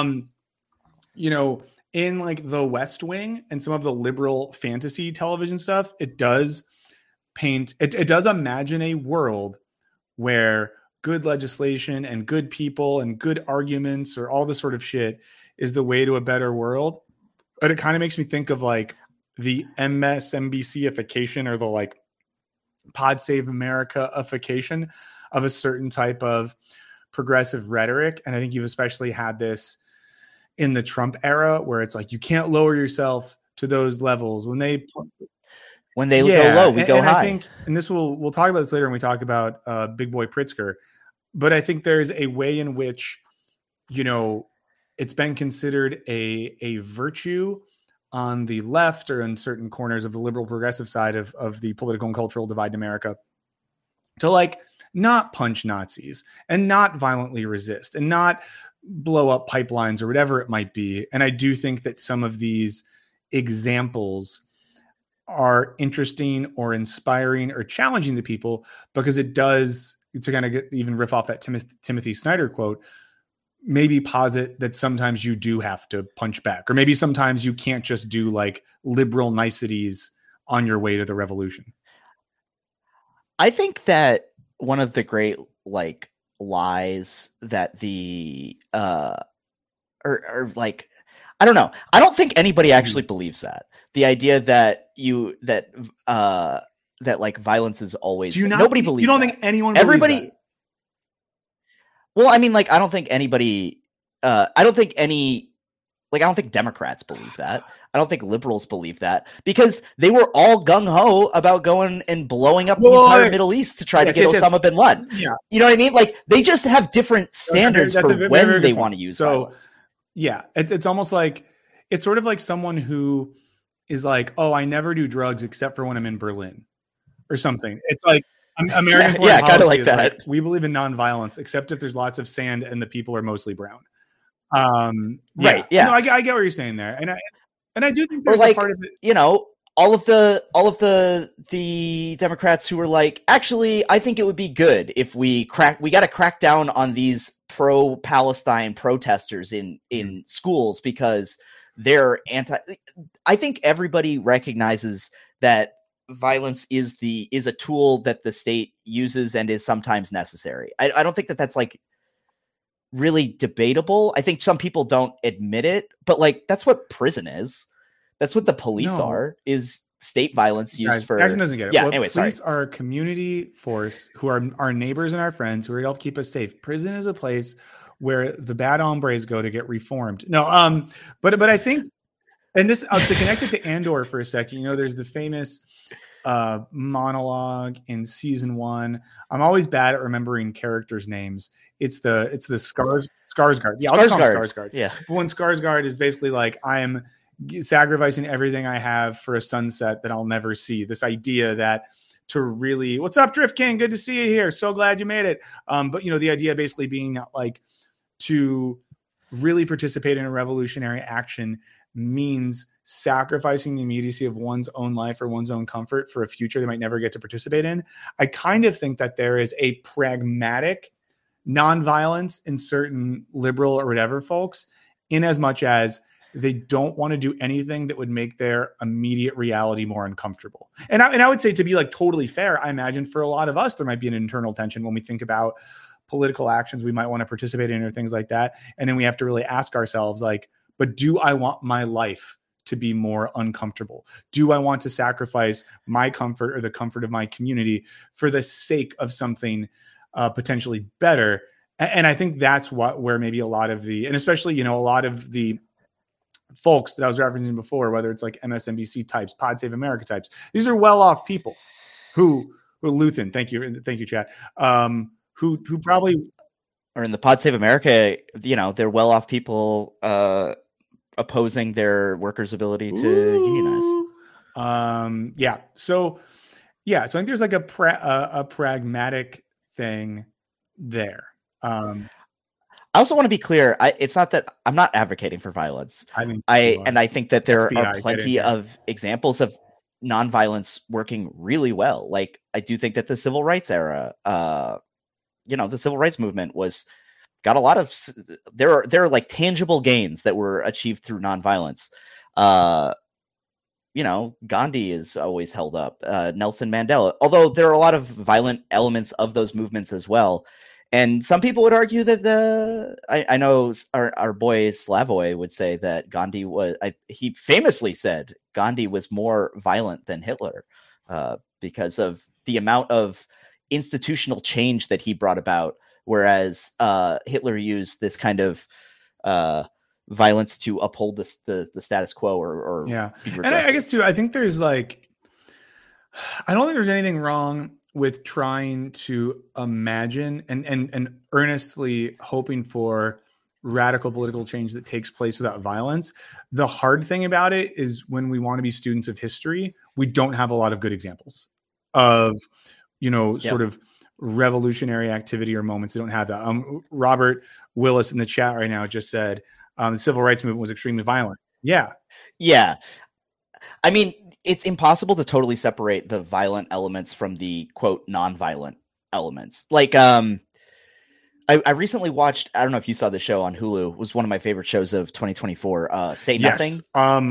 In like The West Wing and some of the liberal fantasy television stuff, it does paint, it does imagine a world where good legislation and good people and good arguments or all this sort of shit is the way to a better world. But it kind of makes me think of like the MSNBC-ification or the like Pod Save America-ification of a certain type of progressive rhetoric. And I think you've especially had this in the Trump era where it's like, you can't lower yourself to those levels. When they go low, we go high. I think, and this we'll talk about this later when we talk about Big Boy Pritzker, but I think there's a way in which, it's been considered a virtue on the left or in certain corners of the liberal progressive side of the political and cultural divide in America to like not punch Nazis and not violently resist and not blow up pipelines or whatever it might be. And I do think that some of these examples are interesting or inspiring or challenging to people because it does, to kind of even riff off that Timothy Snyder quote, maybe posit that sometimes you do have to punch back, or maybe sometimes you can't just do like liberal niceties on your way to the revolution. I think that one of the great like lies that the or like, I don't know. I don't think anybody actually believes that. The idea that that like violence is always nobody believes. You don't that. Think anyone? Everybody. That? Well, I mean, like, I don't think anybody. I don't think Democrats believe that. I don't think liberals believe that because they were all gung ho about going and blowing up the entire Middle East to try to get Osama bin Laden. Yeah. You know what I mean? Like, they just have different standards for when they want to use violence. Yeah, it's almost like it's sort of like someone who is like, oh, I never do drugs except for when I'm in Berlin or something. It's like American foreign policy kind of like that. Like, we believe in nonviolence except if there's lots of sand and the people are mostly brown. Right. Yeah. No, I get what you're saying there, and I do think there's like, a part of it. All of the Democrats who were like, actually, I think it would be good if we got to crack down on these pro-Palestine protesters in schools because they're anti. I think everybody recognizes that violence is a tool that the state uses and is sometimes necessary. I don't think that that's like really debatable. I think some people don't admit it, but like that's what prison is. That's what the police are, is state violence used for. Jackson doesn't get it. Yeah, well, anyway, police are a community force who are our neighbors and our friends who are help keep us safe. Prison is a place where the bad hombres go to get reformed. No, but I think, and this to connect it to Andor for a second. There's the famous monologue in season 1. I'm always bad at remembering characters' names. It's the Skarsgård. Yeah, Skarsgård. Yeah. But when Skarsgård is basically like, I'm sacrificing everything I have for a sunset that I'll never see. This idea that to really, what's up, Drift King? Good to see you here. So glad you made it. But the idea basically being like to really participate in a revolutionary action means sacrificing the immediacy of one's own life or one's own comfort for a future they might never get to participate in. I kind of think that there is a pragmatic nonviolence in certain liberal or whatever folks, in as much as they don't want to do anything that would make their immediate reality more uncomfortable. And I would say, to be like totally fair, I imagine for a lot of us, there might be an internal tension when we think about political actions we might want to participate in or things like that. And then we have to really ask ourselves, like, but do I want my life to be more uncomfortable? Do I want to sacrifice my comfort or the comfort of my community for the sake of something potentially better? And I think that's where maybe a lot of the, and especially, a lot of the folks that I was referencing before, whether it's like MSNBC types, Pod Save America types, these are well-off people who Luthen, thank you, chat, who probably, or in the Pod Save America, they're well-off people opposing their workers' ability to unionize. Yeah. So I think there's like a pragmatic thing there. I also want to be clear. It's not that I'm not advocating for violence. I think that there are plenty of examples of nonviolence working really well. Like, I do think that the civil rights era, the civil rights movement got a lot of, there are like tangible gains that were achieved through nonviolence. Gandhi is always held up, Nelson Mandela, although there are a lot of violent elements of those movements as well. And some people would argue that I know our boy Slavoj would say that Gandhi he famously said Gandhi was more violent than Hitler because of the amount of institutional change that he brought about, whereas Hitler used this kind of violence to uphold the status quo or be regressive. And I guess too, I think there's I don't think there's anything wrong with trying to imagine and earnestly hoping for radical political change that takes place without violence. The hard thing about it is when we want to be students of history, we don't have a lot of good examples of, sort of revolutionary activity or moments. They don't have that. Robert Willis in the chat right now just said the civil rights movement was extremely violent. Yeah. Yeah. I mean, it's impossible to totally separate the violent elements from the quote non-violent elements. Like, I recently watched, I don't know if you saw the show on Hulu, it was one of my favorite shows of 2024, Say Nothing.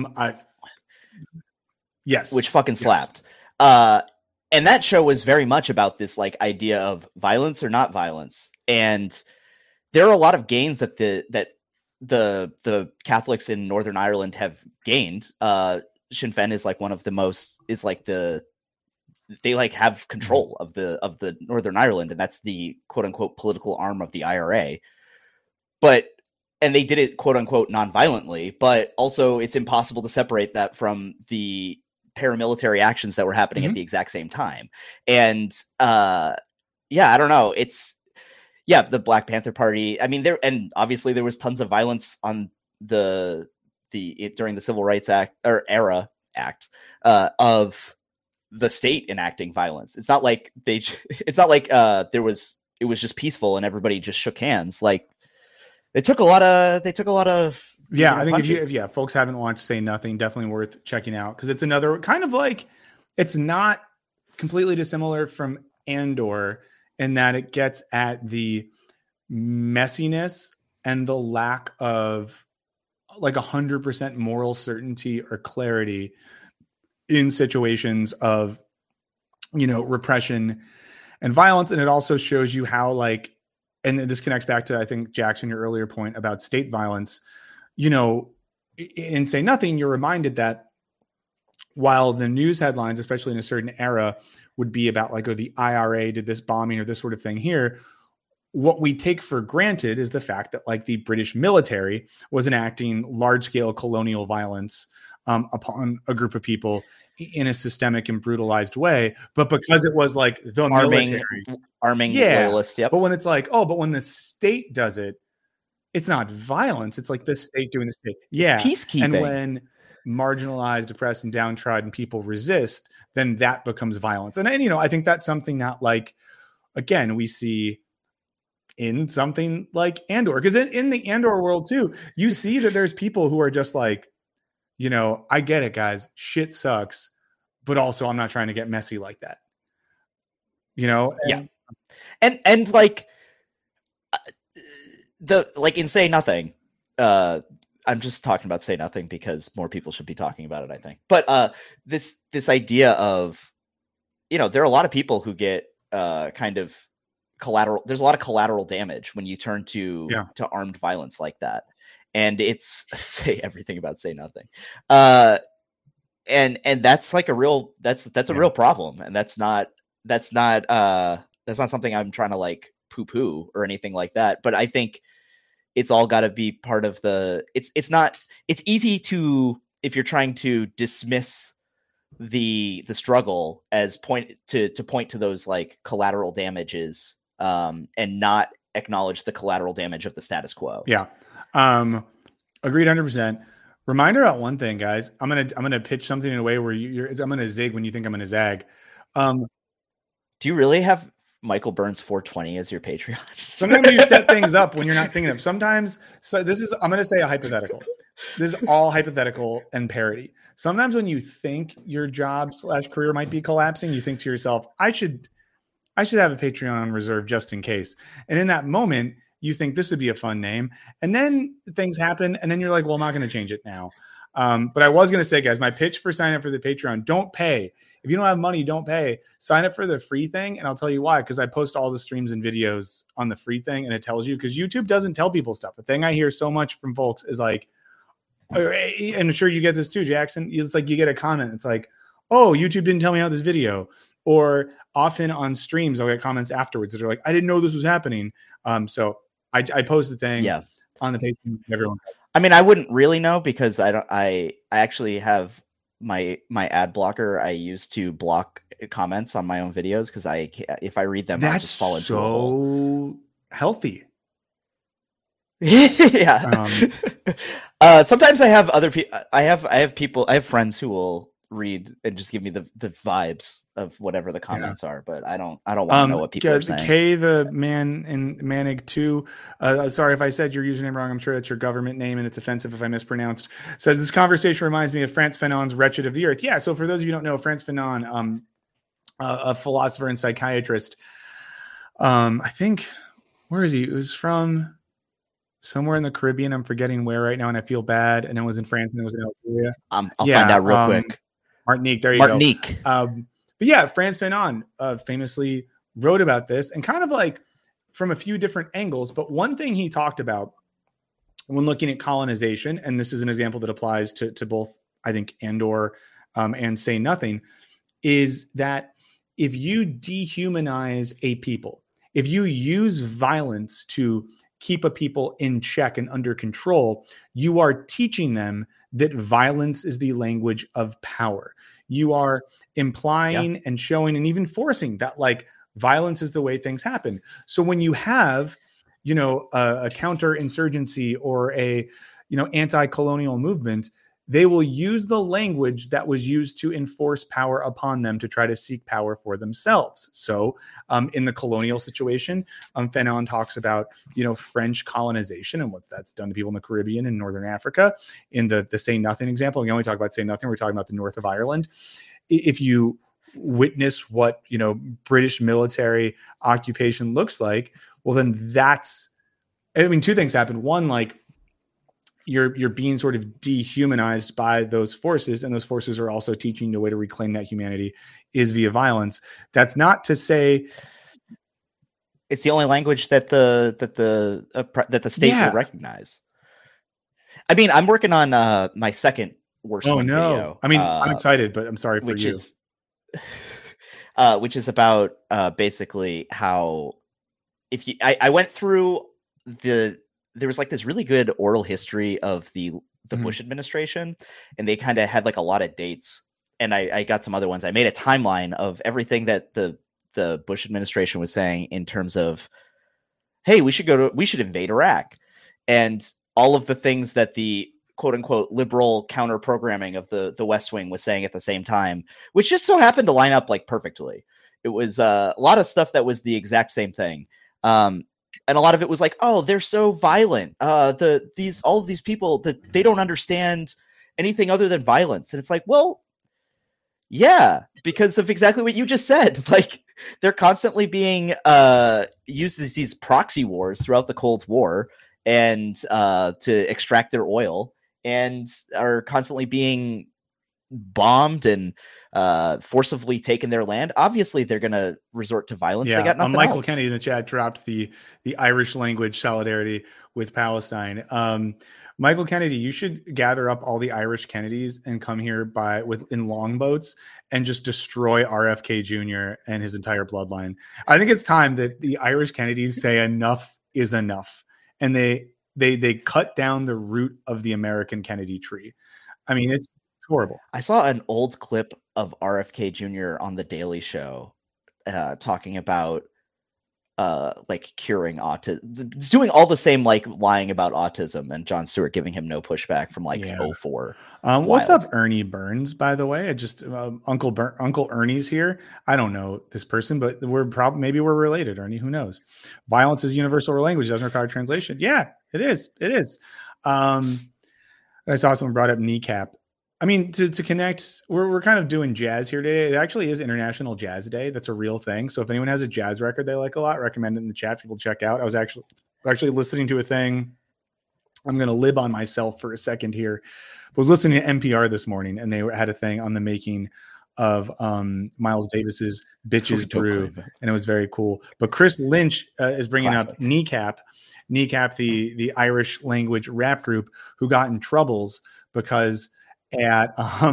Yes. Which fucking slapped. Yes. And that show was very much about this idea of violence or not violence. And there are a lot of gains that the Catholics in Northern Ireland have gained. Sinn Féin is one of the most they have control of the Northern Ireland, and that's the quote unquote political arm of the IRA. And they did it quote unquote non-violently, but also it's impossible to separate that from the paramilitary actions that were happening at the exact same time. And I don't know. The Black Panther Party. I mean, obviously there was tons of violence on during the Civil Rights Act or era act of the state enacting violence. It's not like it was just peaceful and everybody just shook hands. Like, they took a lot of I think if folks haven't watched Say Nothing, definitely worth checking out, because it's another kind of it's not completely dissimilar from Andor in that it gets at the messiness and the lack of 100% moral certainty or clarity in situations of, repression and violence. And it also shows you how and this connects back to, I think, Jackson, your earlier point about state violence. In Say Nothing, you're reminded that while the news headlines, especially in a certain era, would be about the IRA did this bombing or this sort of thing here, what we take for granted is the fact that the British military was enacting large-scale colonial violence upon a group of people in a systemic and brutalized way. But because it was the military arming loyalists, yep. But when it's but when the state does it, it's not violence. It's the state doing the state. It's peacekeeping. And when marginalized, oppressed, and downtrodden people resist, then that becomes violence. And I think that's something that again, we see in something like Andor, because in the Andor world too, you see that there's people who are just I get it, guys, shit sucks, but also I'm not trying to get messy like that. And in Say Nothing, I'm just talking about Say Nothing because more people should be talking about it, I think. But this idea of, there are a lot of people who get kind of collateral. There's a lot of collateral damage when you turn to armed violence like that. And it's say everything about Say Nothing. And that's a real, that's a real problem. And that's not something I'm trying to poo-poo or anything like that. But I think it's all got to be part of it's easy to, if you're trying to dismiss the struggle as point to those collateral damages, and not acknowledge the collateral damage of the status quo. Yeah. Agreed 100%. Reminder about one thing, guys. I'm gonna pitch something in a way where I'm gonna zig when you think I'm gonna zag. Do you really have Michael Burns 420 as your Patreon? Sometimes you set things up when you're not thinking of. Sometimes, so this is, I'm going to say a hypothetical. This is all hypothetical and parody. Sometimes when you think your job / career might be collapsing, you think to yourself, I should have a Patreon on reserve just in case. And in that moment, you think this would be a fun name. And then things happen. And then you're like, well, I'm not going to change it now. But I was going to say, guys, my pitch for sign up for the Patreon, don't pay. If you don't have money, don't pay. Sign up for the free thing. And I'll tell you why, because I post all the streams and videos on the free thing. And it tells you, because YouTube doesn't tell people stuff. The thing I hear so much from folks is like, and I'm sure you get this too, Jackson. It's like you get a comment. It's like, oh, YouTube didn't tell me about this video. Or often on streams, I'll get comments afterwards that are like, I didn't know this was happening. So I post the thing on the page. Everyone. I mean, I wouldn't really know because I actually have my ad blocker I use to block comments on my own videos because if I read them, I'll just fall into a hole. Healthy. Yeah. Sometimes I have other people. I have friends who will read and just give me the vibes of whatever the comments are, but I don't want to know what people are saying. K the man in Manig 2. Sorry if I said your username wrong. I'm sure that's your government name and it's offensive if I mispronounced. Says this conversation reminds me of Frantz Fanon's Wretched of the Earth. Yeah, so for those of you who don't know, Frantz Fanon, a philosopher and psychiatrist. I think, where is he? It was from somewhere in the Caribbean. I'm forgetting where right now, and I feel bad. And it was in France and it was in Algeria. I'll find out real quick. Martinique, there you go. But yeah, Frantz Fanon famously wrote about this and kind of like from a few different angles. But one thing he talked about when looking at colonization, and this is an example that applies to both, I think, Andor and Say Nothing, is that if you dehumanize a people, if you use violence to keep a people in check and under control, you are teaching them that violence is the language of power. You are implying and showing and even forcing that like violence is the way things happen. So when you have, a counterinsurgency or a, anti-colonial movement, they will use the language that was used to enforce power upon them to try to seek power for themselves. So in the colonial situation, Fanon talks about, French colonization and what that's done to people in the Caribbean and Northern Africa. In the Say Nothing example, we only talk about Say Nothing, we're talking about the north of Ireland. If you witness what, British military occupation looks like, well, then two things happen. One, like, you're being sort of dehumanized by those forces, and those forces are also teaching you a way to reclaim that humanity is via violence. That's not to say it's the only language that the state will recognize. I mean, I'm working on my second worst video. I mean, I'm excited, but I'm sorry for you. Which is about basically how I went through there was like this really good oral history of the Bush administration, and they kind of had like a lot of dates, and I got some other ones. I made a timeline of everything that the Bush administration was saying in terms of, hey, we should invade Iraq, and all of the things that the quote unquote liberal counter programming of the West Wing was saying at the same time, which just so happened to line up like perfectly. It was a lot of stuff that was the exact same thing. And a lot of it was like, oh, they're so violent. All of these people that they don't understand anything other than violence. And it's like, well, yeah, because of exactly what you just said. Like they're constantly being used as these proxy wars throughout the Cold War and to extract their oil, and are constantly being bombed and forcibly taken their land. Obviously they're going to resort to violence. They got nothing Michael else. Kennedy in the chat dropped the Irish language solidarity with Palestine. Michael Kennedy, you should gather up all the Irish Kennedys and come here in longboats and just destroy RFK Jr. and his entire bloodline. I think it's time that the Irish Kennedys say enough is enough, and they cut down the root of the American Kennedy tree. I mean, it's horrible. I saw an old clip of RFK Jr. on The Daily Show talking about like curing autism, doing all the same, like lying about autism, and Jon Stewart giving him no pushback from like 04. What's up, Ernie Burns? By the way, I just Uncle Ernie's here. I don't know this person, but maybe we're related, Ernie. Who knows? Violence is universal language, doesn't require translation. Yeah, it is. It is. I saw someone brought up kneecap. I mean, to connect, we're kind of doing jazz here today. It actually is International Jazz Day. That's a real thing. So if anyone has a jazz record they like a lot, recommend it in the chat. People check out. I was actually listening to a thing. I'm going to lib on myself for a second here. I was listening to NPR this morning, and they had a thing on the making of Miles Davis's "Bitches Brew," and it was very cool. But Chris Lynch is bringing up Kneecap, the Irish language rap group who got in troubles because at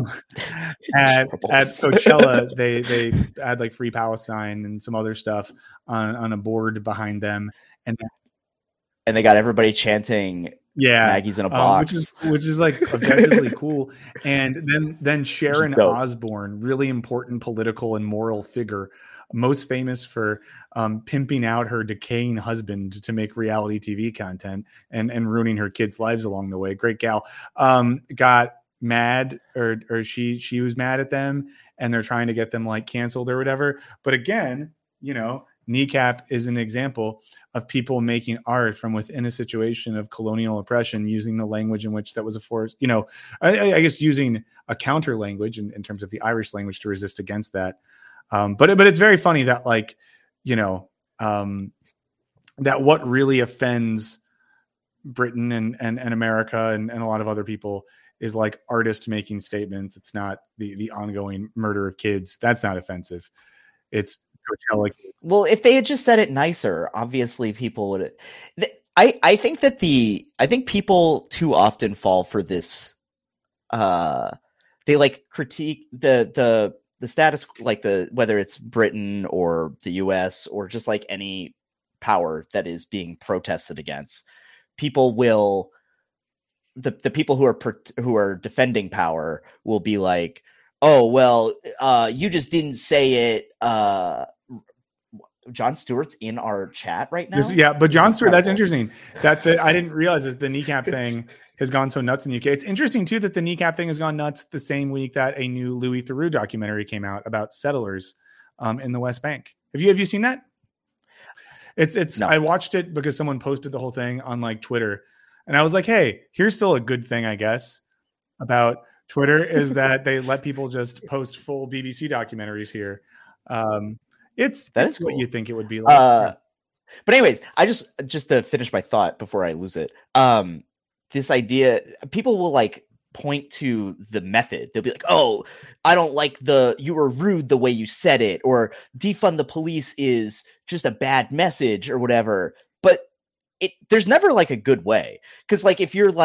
Coachella they had like Free Palestine and some other stuff on a board behind them, and they got everybody chanting Maggie's in a box, which is like objectively cool. And then Sharon Osbourne, really important political and moral figure, most famous for pimping out her decaying husband to make reality TV content and ruining her kids' lives along the way. Great gal. Got mad or she was mad at them, and they're trying to get them like canceled or whatever. But again, Kneecap is an example of people making art from within a situation of colonial oppression, using the language in which that was a force, I guess using a counter language in terms of the Irish language to resist against that. But it's very funny that that what really offends Britain and America and a lot of other people is like artists making statements. It's not the ongoing murder of kids. That's not offensive. It's Coachella kids. Well, if they had just said it nicer, obviously people would. I think people too often fall for this. They like critique the status, like whether it's Britain or the US or just like any power that is being protested against. People will. The people who are defending power will be like, oh well, you just didn't say it. Jon Stewart's in our chat right now. But Jon Stewart, that's interesting. I didn't realize that the kneecap thing has gone so nuts in the UK. It's interesting too that the kneecap thing has gone nuts the same week that a new Louis Theroux documentary came out about settlers in the West Bank. Have you seen that? It's no. I watched it because someone posted the whole thing on like Twitter. And I was like, hey, here's still a good thing, I guess, about Twitter is that they let people just post full BBC documentaries here. It's cool. What you think it would be like. But anyways, I just to finish my thought before I lose it. This idea, people will like point to the method. They'll be like, oh, I don't like you were rude the way you said it, or defund the police is just a bad message or whatever. But there's never like a good way. Cause like, if you're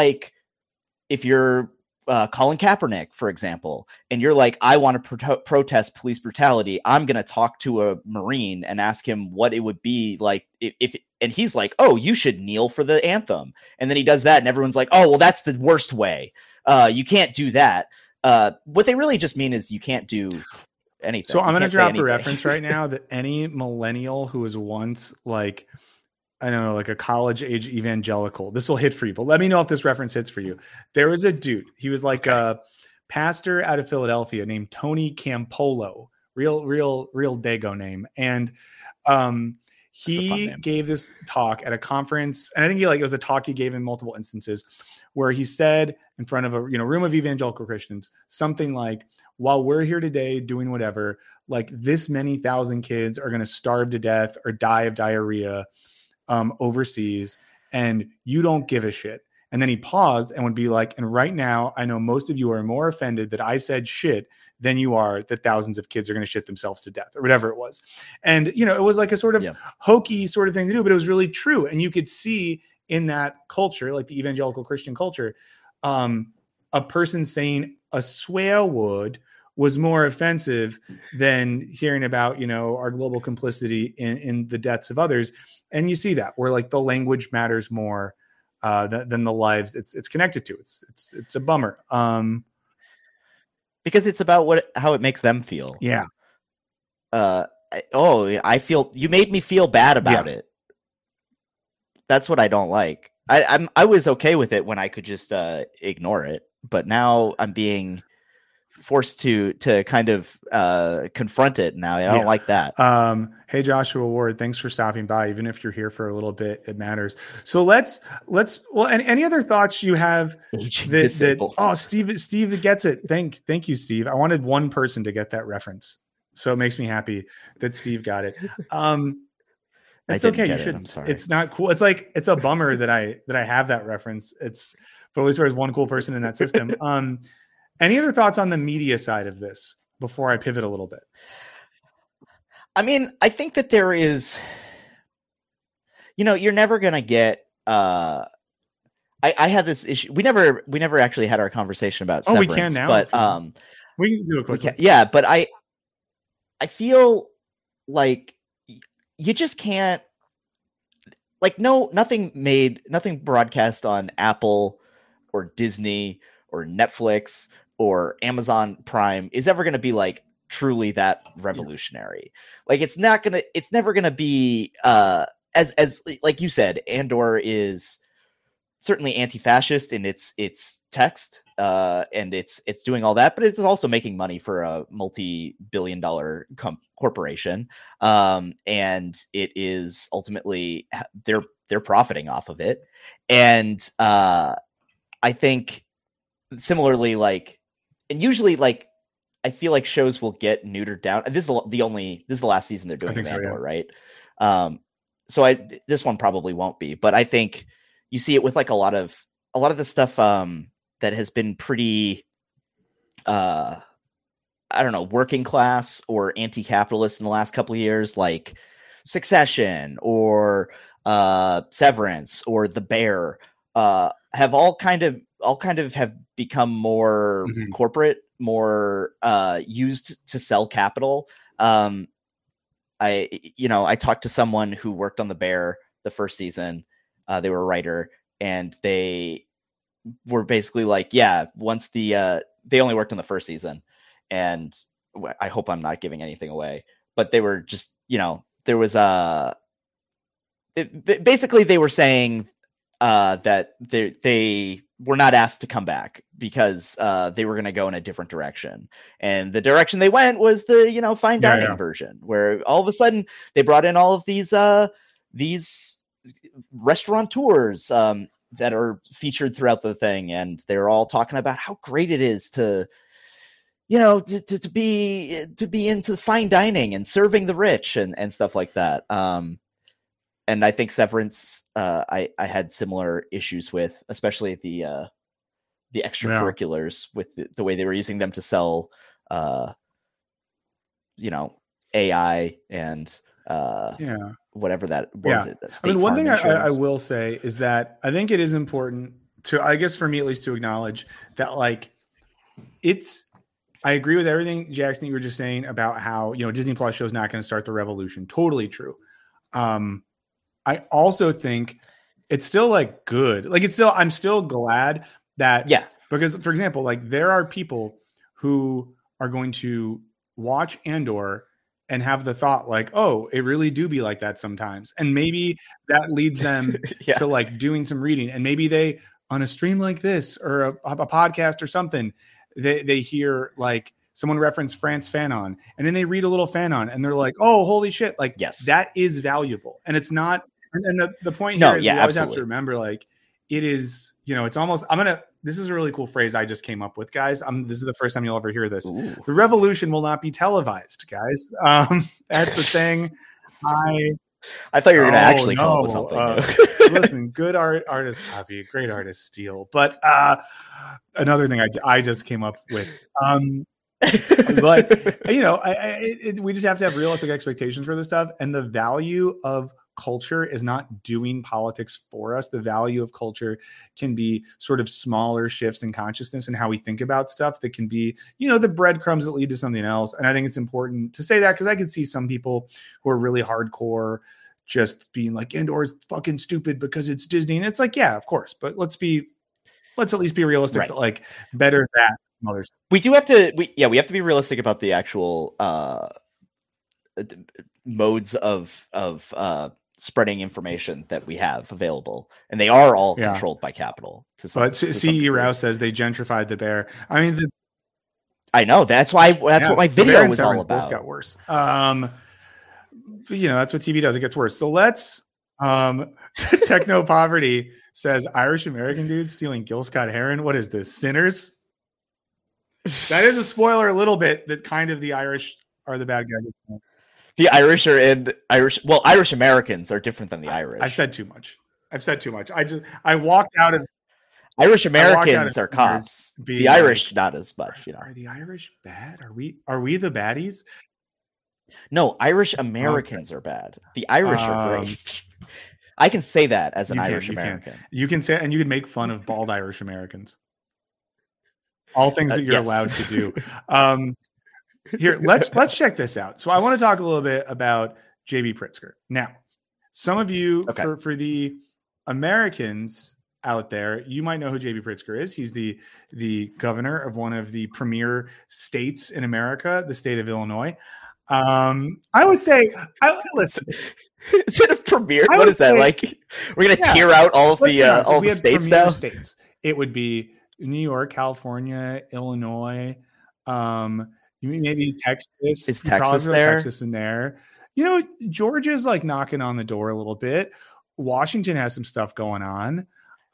Colin Kaepernick, for example, and you're like, I want to protest police brutality, I'm going to talk to a Marine and ask him what it would be like and he's like, oh, you should kneel for the anthem. And then he does that and everyone's like, oh, well, that's the worst way. You can't do that. What they really just mean is you can't do anything. So I'm going to drop a reference right now that any millennial who was once like, I don't know, like a college age evangelical, this will hit for you, but let me know if this reference hits for you. There was a dude, he was like a pastor out of Philadelphia named Tony Campolo, real Dago name. And he gave this talk at a conference, and I think it was a talk he gave in multiple instances where he said in front of a room of evangelical Christians something like, while we're here today doing whatever, like this many thousand kids are going to starve to death or die of diarrhea overseas, and you don't give a shit. And then he paused and would be like, and right now I know most of you are more offended that I said shit than you are that thousands of kids are going to shit themselves to death or whatever it was. And it was like a sort of hokey sort of thing to do, but it was really true. And you could see in that culture, like the evangelical Christian culture, a person saying a swear word was more offensive than hearing about, our global complicity in the deaths of others. And you see that where like the language matters more than the lives it's connected to. It's a bummer. Because it's about how it makes them feel. Yeah. I feel you made me feel bad about it. That's what I don't like. I was okay with it when I could just ignore it, but now I'm being forced to kind of confront it now. I don't like that. Hey, Joshua Ward, thanks for stopping by. Even if you're here for a little bit, it matters. So let's any other thoughts you have? Steve gets it. Thank you, Steve. I wanted one person to get that reference. So it makes me happy that Steve got it. It's okay. You should. I'm sorry. It's not cool. It's a bummer that I have that reference. But at least there's one cool person in that system. Any other thoughts on the media side of this before I pivot a little bit? I mean, I think that there is, you're never going to get, I had this issue. We never actually had our conversation about Severance. We can now. But, we can do it quickly. Yeah. But I feel like you just can't, like, nothing broadcast on Apple or Disney or Netflix or Amazon Prime is ever going to be like truly that revolutionary. Like it's never going to be as like you said, Andor is certainly anti-fascist in its text and it's doing all that, but it's also making money for a multi-billion-dollar corporation, and it is ultimately they're profiting off of it. And I think similarly, like, and usually, like, I feel like shows will get neutered down. This is the last season they're doing Andor, right? So this one probably won't be, but I think you see it with like a lot of the stuff that has been pretty, I don't know, working class or anti-capitalist in the last couple of years, like Succession or Severance or The Bear, have all kind of have become more corporate, more used to sell capital. I talked to someone who worked on The Bear the first season. They were a writer, and they were basically like, yeah, once they only worked on the first season, and I hope I'm not giving anything away, but they were just, there was basically they were saying that they were not asked to come back because they were going to go in a different direction. And the direction they went was the, fine dining version, where all of a sudden they brought in all of these restaurateurs that are featured throughout the thing. And they're all talking about how great it is to be into fine dining and serving the rich and stuff like that. And I think Severance, I had similar issues with, especially the extracurriculars with the way they were using them to sell, AI and whatever that was. I mean, one thing I will say is that I think it is important to, I guess for me at least, to acknowledge that, like, I agree with everything, Jackson, you were just saying about how, Disney Plus show is not going to start the revolution. Totally true. I also think it's still like good. Like I'm still glad that, because for example, like there are people who are going to watch Andor and have the thought like, oh, it really do be like that sometimes. And maybe that leads them to like doing some reading. And maybe they, on a stream like this or a podcast or something, they hear like someone reference Frantz Fanon, and then they read a little Fanon and they're like, oh, holy shit. Like, that is valuable. And it's not, and the point here is you always have to remember, like, it is, it's almost, this is a really cool phrase I just came up with, guys. This is the first time you'll ever hear this. Ooh. The revolution will not be televised, guys. That's the thing. I thought you were going to actually come up with something. Listen, good artist copy, great artist steal. But another thing I just came up with. But we just have to have realistic expectations for this stuff, and the value of culture is not doing politics for us. The value of culture can be sort of smaller shifts in consciousness and how we think about stuff that can be, the breadcrumbs that lead to something else. And I think it's important to say that, because I can see some people who are really hardcore just being like, Andor is fucking stupid because it's Disney. And it's like, yeah, of course, but let's at least be realistic, right. That, like, better that. We do have to, we have to be realistic about the actual modes of spreading information that we have available, and they are all controlled by capital. But C.E. Rouse says they gentrified the bear. I mean, I know that's what my video was all about. Both got worse. That's what TV does. It gets worse. So let's. Techno Poverty says Irish American dudes stealing Gil Scott Heron. What is this? Sinners. That is a spoiler a little bit. That kind of the Irish are the bad guys. The Irish are in Irish. Well, Irish Americans are different than the Irish. I've said too much. I walked out of Irish Americans are cops. The Irish not as much. Are the Irish bad? Are we the baddies? No, Irish Americans are bad. The Irish are great. I can say that as an Irish American. You can say, and you can make fun of bald Irish Americans. All things that you're allowed to do. Here, let's check this out. So I want to talk a little bit about J.B. Pritzker. Now, some of you, for the Americans out there, you might know who J.B. Pritzker is. He's the governor of one of the premier states in America, the state of Illinois. I would say, listen. Is it a premier? What is that like? We're gonna tear out all of the states now. States. It would be New York, California, Illinois. Maybe Texas. Is Texas there? Texas in there. Georgia's like knocking on the door a little bit. Washington has some stuff going on.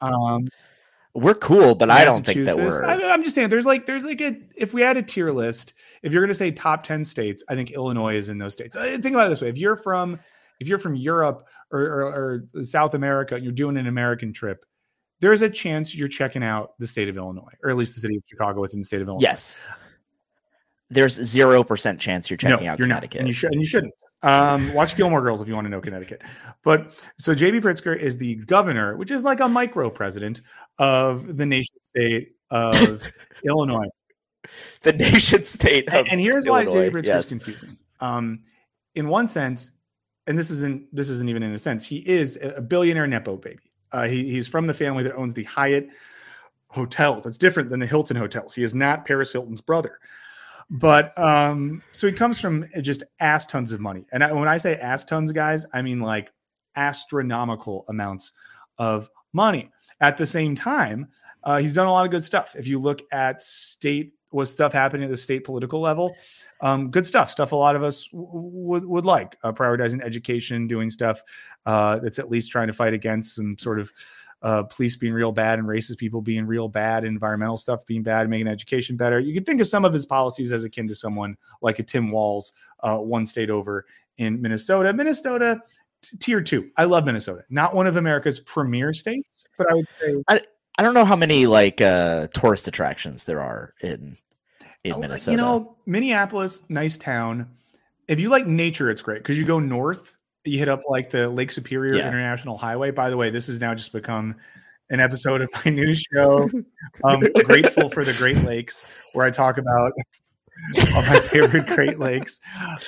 We're cool, but I don't think that we're. I'm just saying, there's if we had a tier list, if you're going to say top 10 states, I think Illinois is in those states. Think about it this way: if you're from Europe or South America and you're doing an American trip, there's a chance you're checking out the state of Illinois, or at least the city of Chicago within the state of Illinois. Yes, there's 0% chance you're checking out Connecticut, and you shouldn't. Watch Gilmore Girls if you want to know Connecticut. But so J.B. Pritzker is the governor, which is like a micro president of the nation state of Illinois. The nation state of and here's Illinois. Why J.B. Pritzker is confusing. In one sense, and this isn't even in a sense, he is a billionaire nepo baby. He's from the family that owns the Hyatt hotels. That's different than the Hilton hotels. He is not Paris Hilton's brother. But so he comes from just ass tons of money. And when I say ass tons, guys, I mean like astronomical amounts of money. At the same time, he's done a lot of good stuff. If you look at what's stuff happening at the state political level, good stuff a lot of us would like, prioritizing education, doing stuff that's at least trying to fight against some sort of police being real bad and racist people being real bad, environmental stuff being bad, making education better. You can think of some of his policies as akin to someone like a Tim Walz, one state over in Minnesota. Minnesota, tier 2. I love Minnesota. Not one of America's premier states, but I would say I don't know how many tourist attractions there are in Minnesota. Minneapolis, nice town. If you like nature, it's great because you go north. You hit up like the Lake Superior International Highway. By the way, this has now just become an episode of my new show, Grateful for the Great Lakes, where I talk about all my favorite Great Lakes.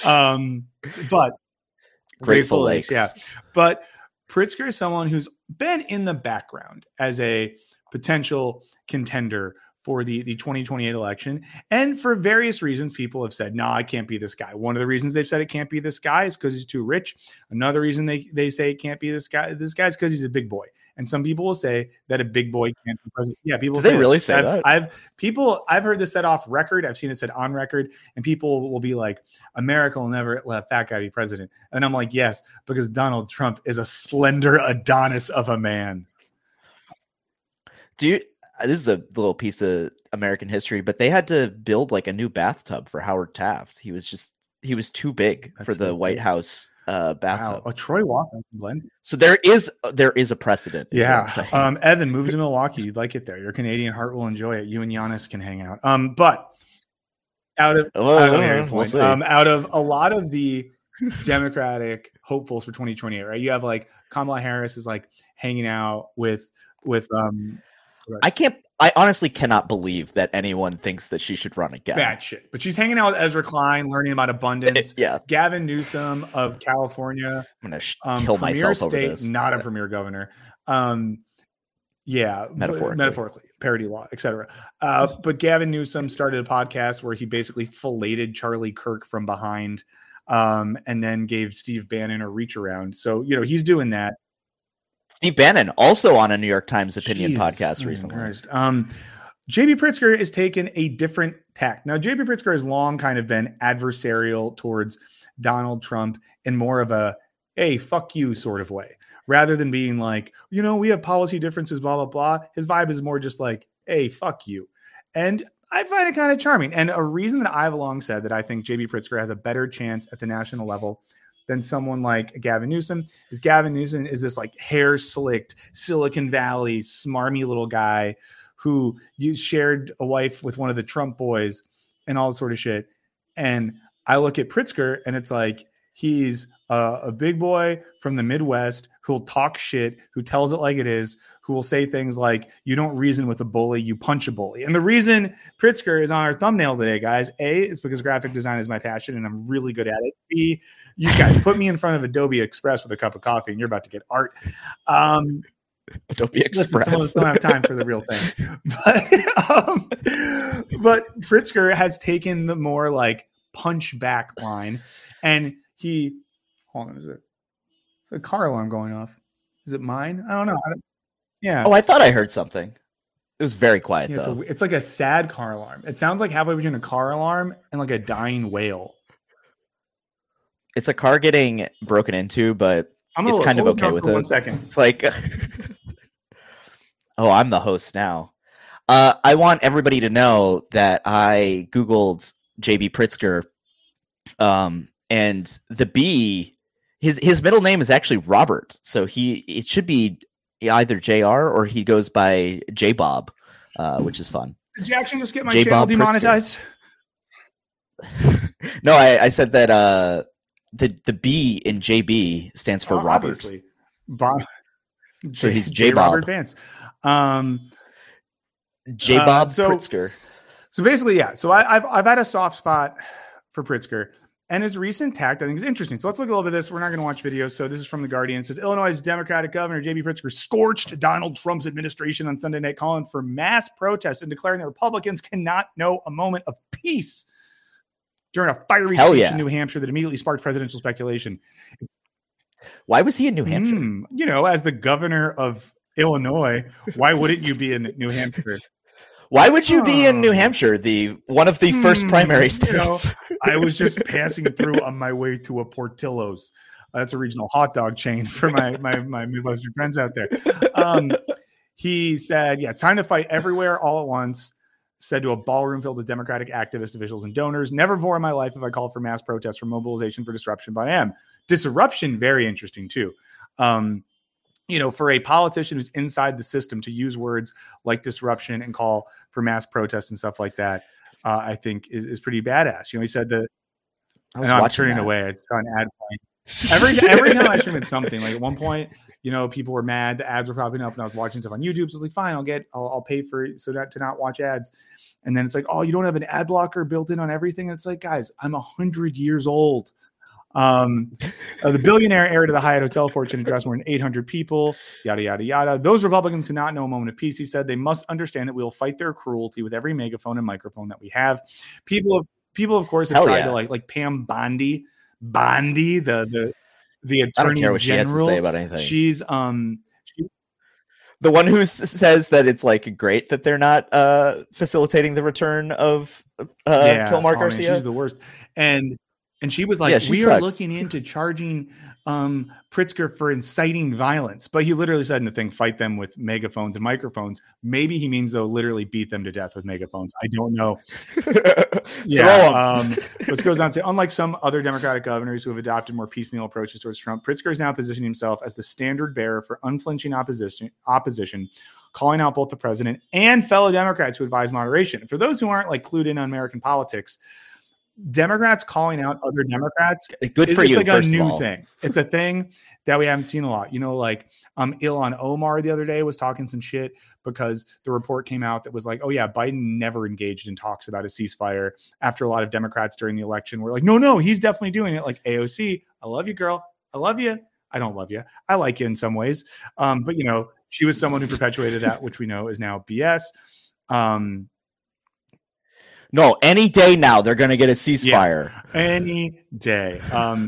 But Grateful Lakes. Yeah. But Pritzker is someone who's been in the background as a potential contender for the 2028 election. And for various reasons, people have said, no, I can't be this guy. One of the reasons they've said it can't be this guy is because he's too rich. Another reason they say it can't be this guy's because he's a big boy. And some people will say that a big boy can't be president. Yeah, people do they really say that? I've heard this said off record. I've seen it said on record. And people will be like, America will never let a fat guy be president. And I'm like, yes, because Donald Trump is a slender Adonis of a man. This is a little piece of American history, but they had to build like a new bathtub for Howard Taft. He was too big for the White House bathtub. Wow. Troy Walker, Glenn. So there is a precedent. Yeah. Evan, move to Milwaukee. You'd like it there. Your Canadian heart will enjoy it. You and Giannis can hang out. But out of a lot of the Democratic hopefuls for 2028, right? You have like Kamala Harris is like hanging out with I honestly cannot believe that anyone thinks that she should run again. Bad shit. But she's hanging out with Ezra Klein, learning about abundance. Gavin Newsom of California. I'm going to kill myself over this. Not a premier governor. Metaphorically. Parody law, etc. But Gavin Newsom started a podcast where he basically filleted Charlie Kirk from behind. and then gave Steve Bannon a reach around. So, he's doing that. Steve Bannon also on a New York Times opinion podcast recently. JB Pritzker is taking a different tack. Now, JB Pritzker has long kind of been adversarial towards Donald Trump in more of a, hey, fuck you sort of way, rather than being like, we have policy differences, blah, blah, blah. His vibe is more just like, hey, fuck you. And I find it kind of charming. And a reason that I've long said that I think JB Pritzker has a better chance at the national level than someone like Gavin Newsom is this like hair slicked Silicon Valley smarmy little guy who shared a wife with one of the Trump boys and all this sort of shit. And I look at Pritzker and it's like, he's a big boy from the Midwest who'll talk shit, who tells it like it is, who will say things like, you don't reason with a bully, you punch a bully. And the reason Pritzker is on our thumbnail today, guys, A, is because graphic design is my passion and I'm really good at it. B, you guys put me in front of Adobe Express with a cup of coffee and you're about to get art. Adobe Express. Listen, some of us don't have time for the real thing. But Pritzker has taken the more like punch back line, and hold on, is a car alarm going off? Is it mine? I don't know. Yeah. Oh, I thought I heard something. It was very quiet though. It's like a sad car alarm. It sounds like halfway between a car alarm and like a dying whale. It's a car getting broken into, but it's kind of okay with it. 1 second. It's like, oh, I'm the host now. I want everybody to know that I Googled JB Pritzker, and the B, his middle name is actually Robert, so it should be either JR or he goes by J Bob, which is fun. Did you actually just get my channel demonetized? No, I said that the B in JB stands for Robert. Obviously. So he's J Bob. Robert Vance. J Bob Pritzker. So basically, yeah. So I've had a soft spot for Pritzker, and his recent tact I think is interesting. So let's look a little bit of this. We're not going to watch videos. So this is from The Guardian. It says Illinois' Democratic Governor JB Pritzker scorched Donald Trump's administration on Sunday night, calling for mass protest and declaring that Republicans cannot know a moment of peace during a fiery speech in New Hampshire that immediately sparked presidential speculation. Why was he in New Hampshire? As the governor of Illinois, why wouldn't you be in New Hampshire? Why would you be in New Hampshire, one of the first primary states? I was just passing through on my way to a Portillo's. That's a regional hot dog chain for my Midwestern friends out there. He said, it's time to fight everywhere all at once. Said to a ballroom filled with Democratic activists, officials, and donors, never before in my life have I called for mass protests for mobilization for disruption, but I am. Disruption, very interesting too. For a politician who's inside the system to use words like disruption and call for mass protests and stuff like that, I think is pretty badass. He said that I'm turning away. It's on ad point. Every time I stream at something, like at one point, people were mad. The ads were popping up and I was watching stuff on YouTube. So I was like, fine, I'll pay for it so to not watch ads. And then it's like, oh, you don't have an ad blocker built in on everything. And it's like, guys, I'm 100 years old. The billionaire heir to the Hyatt Hotel fortune addressed more than 800 people, yada, yada, yada. Those Republicans cannot know a moment of peace. He said they must understand that we will fight their cruelty with every megaphone and microphone that we have. People of course have tried to like Pam Bondi, the attorney I don't care what general. She has to say about anything. She's the one who says that it's like great that they're not facilitating the return of Kilmar Garcia. Man, she's the worst. And she was like, we are looking into charging Pritzker for inciting violence. But he literally said in the thing, fight them with megaphones and microphones. Maybe he means, though, literally beat them to death with megaphones. I don't know. This goes on to say, unlike some other Democratic governors who have adopted more piecemeal approaches towards Trump, Pritzker is now positioning himself as the standard bearer for unflinching opposition, calling out both the president and fellow Democrats who advise moderation. For those who aren't clued in on American politics, Democrats calling out other Democrats. Good for you. It's like a new thing. It's a thing that we haven't seen a lot. Ilhan Omar the other day was talking some shit because the report came out that was like, oh yeah, Biden never engaged in talks about a ceasefire after a lot of Democrats during the election were like, no, he's definitely doing it. Like AOC, I love you, girl. I love you. I don't love you. I like you in some ways. But she was someone who perpetuated that, which we know is now BS. No, any day now they're going to get a ceasefire. Yeah, any day.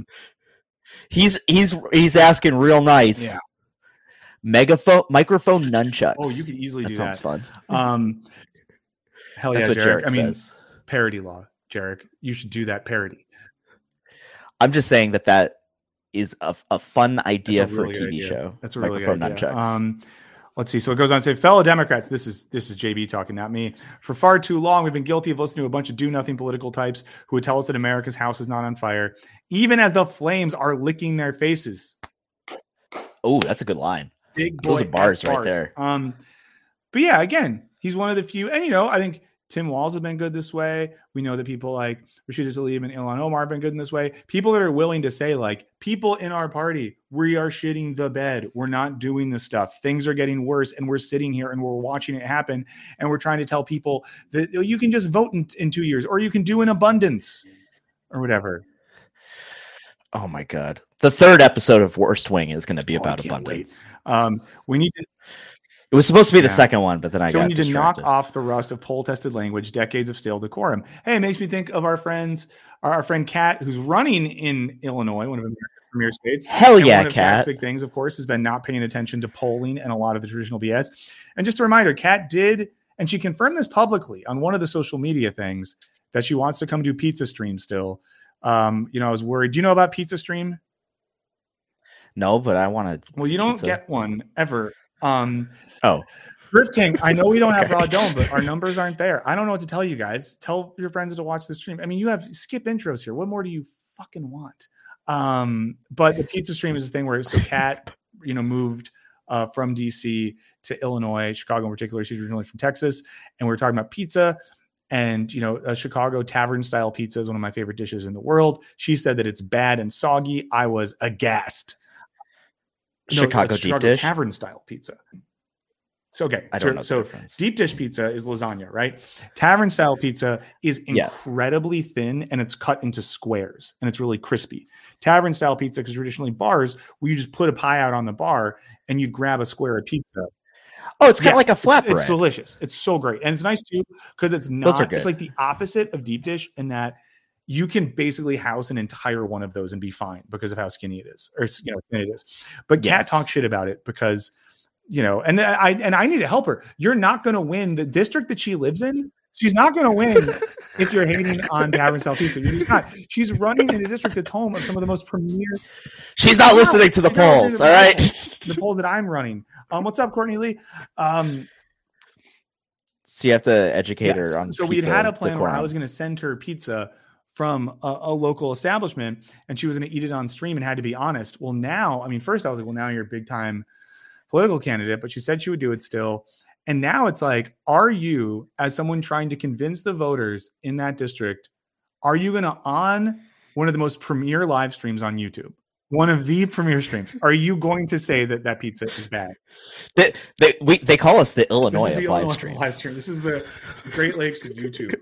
He's asking real nice. Yeah. Microphone nunchucks. Oh, you could easily do that. Sounds fun. Hell yeah, That's what Jarek. Jarek says. Parody law, Jarek. You should do that parody. I'm just saying that is a fun idea for a TV show. That's a really microphone good idea. Nunchucks. Let's see. So it goes on to say, fellow Democrats, this is JB talking, not me. For far too long, we've been guilty of listening to a bunch of do-nothing political types who would tell us that America's house is not on fire, even as the flames are licking their faces. Oh, that's a good line. Big boy, those are bars right there. But yeah, again, he's one of the few. And, I think Tim Walz has been good this way. We know that people like Rashida Tlaib and Ilhan Omar have been good in this way. People that are willing to say, like, people in our party, we are shitting the bed. We're not doing this stuff. Things are getting worse, and we're sitting here and we're watching it happen. And we're trying to tell people that you can just vote in 2 years, or you can do in abundance, or whatever. Oh my God! The third episode of Worst Wing is going to be about abundance. We need to. It was supposed to be the second one, but then I got we need distracted. To knock off the rust of poll-tested language, decades of stale decorum. Hey, it makes me think of our friend Kat, who's running in Illinois, one of the premier states. Hell and yeah, one of Kat! Kat's big things, of course, has been not paying attention to polling and a lot of the traditional BS. And just a reminder, Kat did, and she confirmed this publicly on one of the social media things, that she wants to come do Pizza Stream still. I was worried. Do you know about Pizza Stream? No, but I want to. Well, you don't get one ever. Oh, Griff King, I know we don't have Raw Dome, but our numbers aren't there. I don't know what to tell you guys. Tell your friends to watch the stream. I mean, you have skip intros here. What more do you fucking want? But the Pizza Stream is this thing where Kat, moved from DC to Illinois, Chicago in particular. She's originally from Texas, and we were talking about pizza. And, a Chicago tavern style pizza is one of my favorite dishes in the world. She said that it's bad and soggy. I was aghast. Chicago deep dish tavern style pizza. So, okay. I don't know. So deep dish pizza is lasagna, right? Tavern style pizza is incredibly thin, and it's cut into squares, and it's really crispy. Tavern style pizza, because traditionally bars, where you just put a pie out on the bar and you grab a square of pizza. Oh, it's kind of like a flatbread. It's delicious. It's so great. And it's nice too, because it's not, it's like the opposite of deep dish in that you can basically house an entire one of those and be fine because of how skinny it is, or thin it is. But Kat talks shit about it because, and I need to help her. You're not going to win the district that she lives in. She's not going to win if you're hating on Tavern Style Pizza. She's not. She's running in a district that's home of some of the most premier. She's not listening to the polls. All right, the polls that I'm running. What's up, Courtney Lee? So you have to educate her on. So we had a plan where I was going to send her pizza from a local establishment, and she was going to eat it on stream and had to be honest. Well, now, first I was like, well, now you're a big time political candidate, but she said she would do it still. And now it's like, are you, as someone trying to convince the voters in that district, are you going to, on one of the most premier live streams on YouTube, one of the premier streams, are you going to say that pizza is bad? They call us the Illinois of live streams. This is the Great Lakes of YouTube.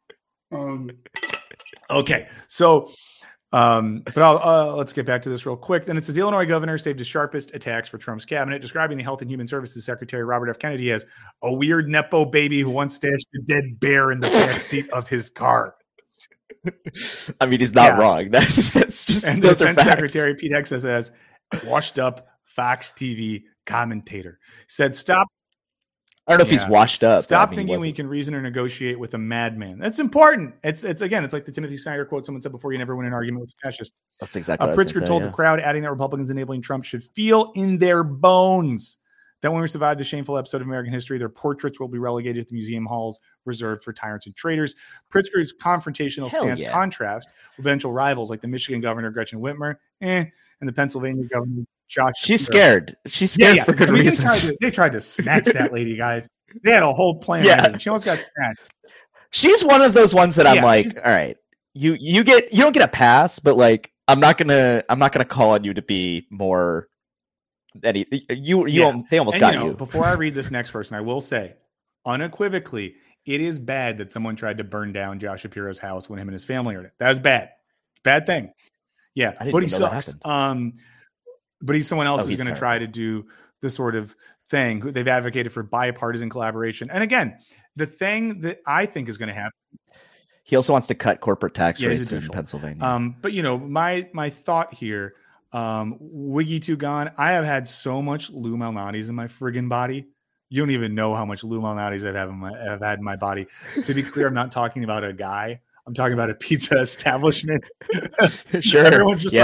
Okay, so but let's get back to this real quick. Then it says the Illinois governor saved his sharpest attacks for Trump's cabinet, describing the Health and Human Services Secretary Robert F. Kennedy as a weird nepo baby who once stashed a dead bear in the back seat of his car. He's not wrong. That's just, and the Defense Secretary Pete Hegseth as washed up Fox TV commentator said, "Stop." I don't know if he's washed up. Stop thinking we can reason or negotiate with a madman. That's important. It's like the Timothy Snyder quote someone said before: "You never win an argument with a fascist." That's exactly what Pritzker told the crowd, adding that Republicans enabling Trump should feel in their bones that when we survive the shameful episode of American history, their portraits will be relegated to the museum halls reserved for tyrants and traitors. Pritzker's confrontational stance contrast with potential rivals like the Michigan governor Gretchen Whitmer and the Pennsylvania governor Josh. She's scared. She's scared for good reason. They tried to snatch that lady, guys. They had a whole plan. Yeah. She almost got snatched. She's one of those ones that I'm like, all right, you don't get a pass, but like I'm not gonna call on you to be more. They almost got you. Before I read this next person, I will say unequivocally, it is bad that someone tried to burn down Josh Shapiro's house when him and his family are in it. That was bad. Bad thing. Yeah, but he sucks. But he's someone else who's going to try to do the sort of thing. They've advocated for bipartisan collaboration. And again, the thing that I think is going to happen He also wants to cut corporate tax rates in Pennsylvania. But my thought here, Wiggy Two Gone. I have had so much Lou Malnati's in my friggin' body. You don't even know how much Lou Malnati's I've had in my body. To be clear, I'm not talking about a guy. I'm talking about a pizza establishment. Sure. Everyone's just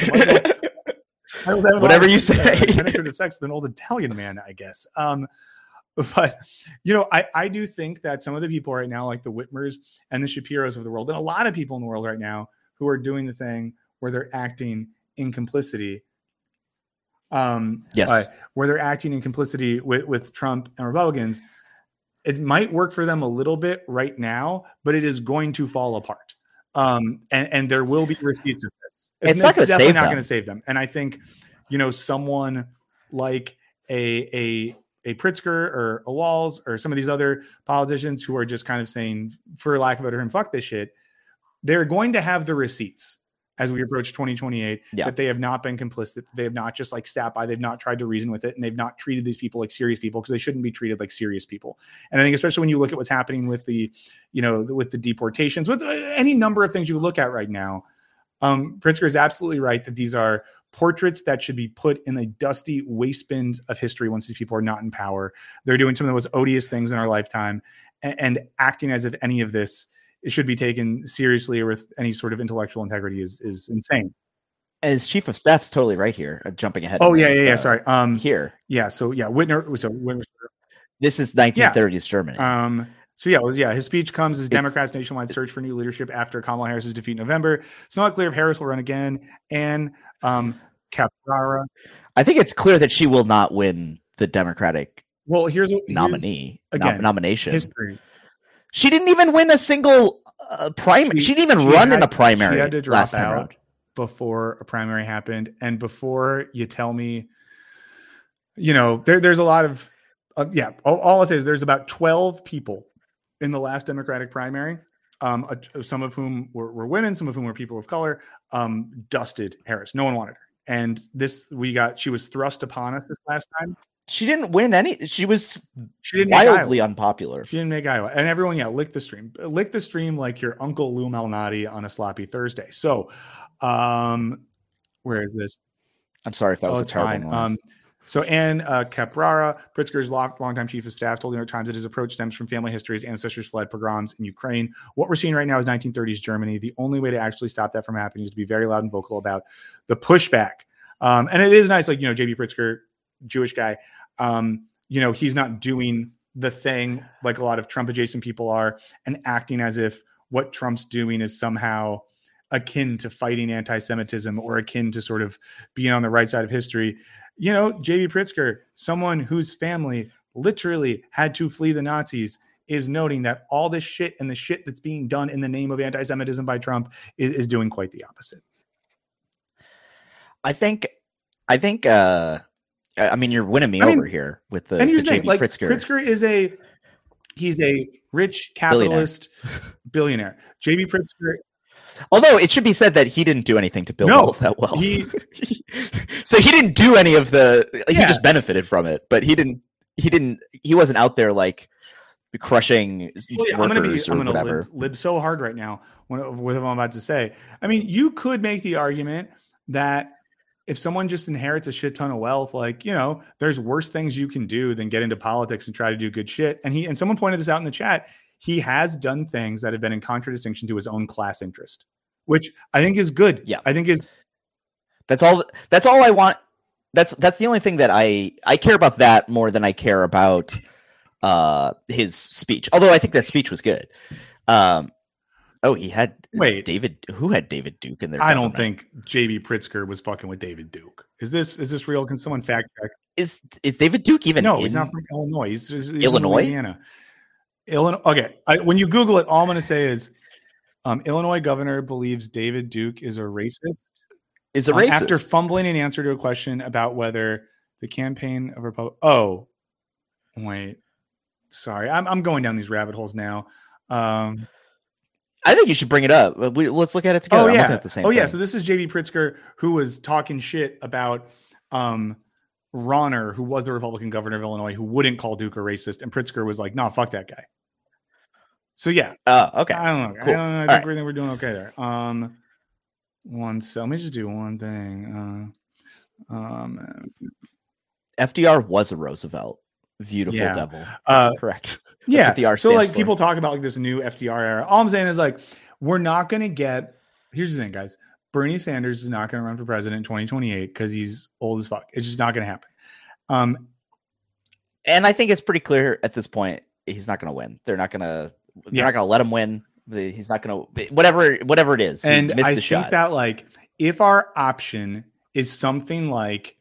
whatever you say. Penetrative sex with an old Italian man, I guess. But I do think that some of the people right now, like the Whitmers and the Shapiros of the world, and a lot of people in the world right now who are doing the thing where they're acting in complicity. Yes. Where they're acting in complicity with Trump and Republicans. It might work for them a little bit right now, but it is going to fall apart. And there will be receipts of this. It's not going to save them. Not going to save them. And I think, someone like a Pritzker or a Walz or some of these other politicians who are just kind of saying, for lack of a better term, fuck this shit. They're going to have the receipts as we approach 2028, that they have not been complicit. They have not just sat by. They've not tried to reason with it, and they've not treated these people like serious people because they shouldn't be treated like serious people. And I think especially when you look at what's happening with the deportations, with any number of things you look at right now, Pritzker is absolutely right that these are portraits that should be put in a dusty waste bin of history once these people are not in power. They're doing some of the most odious things in our lifetime, and acting as if any of this it should be taken seriously or with any sort of intellectual integrity is insane. As chief of staff's totally right here. Jumping ahead. Oh yeah. Sorry. Here. Yeah. So yeah, Whitmer. This is 1930s Germany. His speech comes as Democrats' nationwide search for new leadership after Kamala Harris's defeat in November. It's not clear if Harris will run again. And Caprara. I think it's clear that she will not win the Democratic nomination. History. She didn't even win a single primary. She didn't even run in a primary. She had to drop out before a primary happened. And before you tell me, there's a lot of, all I'll say is there's about 12 people in the last Democratic primary, some of whom were women, some of whom were people of color, dusted Harris. No one wanted her. And she was thrust upon us this last time. She didn't win any. She didn't wildly unpopular. She didn't make Iowa. And everyone, lick the stream. Lick the stream like your Uncle Lou Malnati on a sloppy Thursday. So, where is this? I'm sorry if that was a terrible noise. So Ann Caprara, Pritzker's longtime chief of staff, told the New York Times that his approach stems from family history. His ancestors fled pogroms in Ukraine. What we're seeing right now is 1930s Germany. The only way to actually stop that from happening is to be very loud and vocal about the pushback. And it is nice, J.B. Pritzker, Jewish guy, he's not doing the thing like a lot of Trump adjacent people are and acting as if what Trump's doing is somehow akin to fighting anti-Semitism or akin to sort of being on the right side of history. J.B. Pritzker, someone whose family literally had to flee the Nazis, is noting that all this shit and the shit that's being done in the name of anti-Semitism by Trump is doing quite the opposite. I mean, you're winning me over here with the J.B. Pritzker. Pritzker he's a rich capitalist billionaire. J.B. Pritzker. Although it should be said that he didn't do anything to build wealth that well. So he didn't do any of he just benefited from it, but he wasn't out there crushing workers or whatever. I'm going to lib so hard right now with what I'm about to say. I mean, you could make the argument that if someone just inherits a shit ton of wealth, there's worse things you can do than get into politics and try to do good shit. And someone pointed this out in the chat. He has done things that have been in contradistinction to his own class interest, which I think is good. Yeah. I think that's all I want. That's the only thing that I care about that more than I care about his speech. Although I think that speech was good. He had David. Who had David Duke in there? I don't think J.B. Pritzker was fucking with David Duke. Is this real? Can someone fact check? Is David Duke even? No, he's not from Illinois. He's Illinois. In Louisiana. Illinois. Okay. When you Google it, all I'm going to say is Illinois governor believes David Duke is a racist. Is a racist after fumbling an answer to a question about whether the campaign of Republic. Oh, wait. Sorry, I'm going down these rabbit holes now. I think you should bring it up. Let's look at it together. Oh, yeah. I'm looking at the same thing. Yeah. So this is J.B. Pritzker, who was talking shit about Rauner, who was the Republican governor of Illinois, who wouldn't call Duke a racist. And Pritzker was like, no, fuck that guy. So yeah. Okay. I don't know. Cool. I think we're doing okay there. Let me just do one thing. FDR was a Roosevelt. Beautiful devil. Correct. That's what the R so like for. People talk about like this new FDR era. All I'm saying is like we're not going to get. Here's the thing, guys. Bernie Sanders is not going to run for president in 2028 because he's old as fuck. It's just not going to happen. And I think it's pretty clear at this point he's not going to win. They're not going to let him win. He's not going to whatever it is. And he missed I the shot. think that like if our option is something like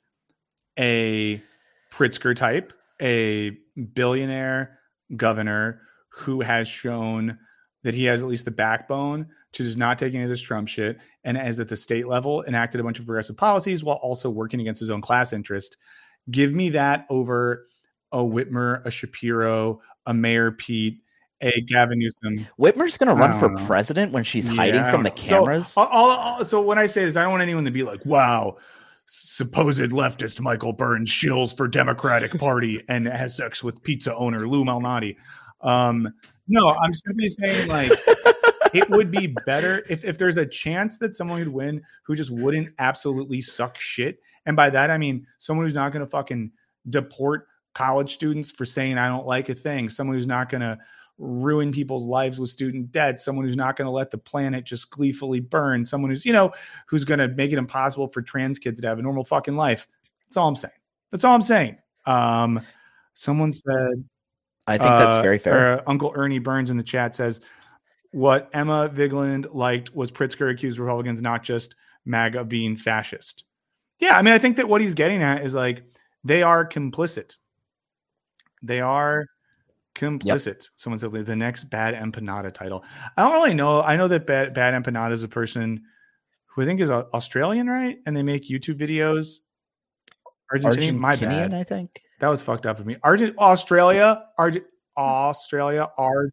a Pritzker type, a billionaire governor who has shown that he has at least the backbone to just not take any of this Trump shit and as at the state level enacted a bunch of progressive policies while also working against his own class interest. Give me that over a Whitmer, a Shapiro, a Mayor Pete, a Gavin Newsom. Whitmer's going to run for president when she's hiding from the cameras. So when I say this, I don't want anyone to be like, wow, supposed leftist Michael Burns shills for Democratic Party and has sex with pizza owner Lou Malnati. No, I'm simply saying like it would be better if there's a chance that someone would win who just wouldn't absolutely suck shit. And by that, I mean someone who's not going to fucking deport college students for saying I don't like a thing. Someone who's not going to ruin people's lives with student debt. Someone who's not going to let the planet just gleefully burn. Someone who's, who's going to make it impossible for trans kids to have a normal fucking life. That's all I'm saying. Someone said, I think that's very fair. Uncle Ernie Burns in the chat says, what Emma Vigeland liked was Pritzker accused Republicans, not just MAGA, of being fascist. Yeah, I mean, I think that what he's getting at is like, they are complicit. They are complicit. Yep. Someone said the next Bad Empanada title. I don't really know. I know that Bad Empanada is a person who I think is Australian, right? And they make YouTube videos. Argentinian, my bad. I think that was fucked up of me. Australia, Argentina.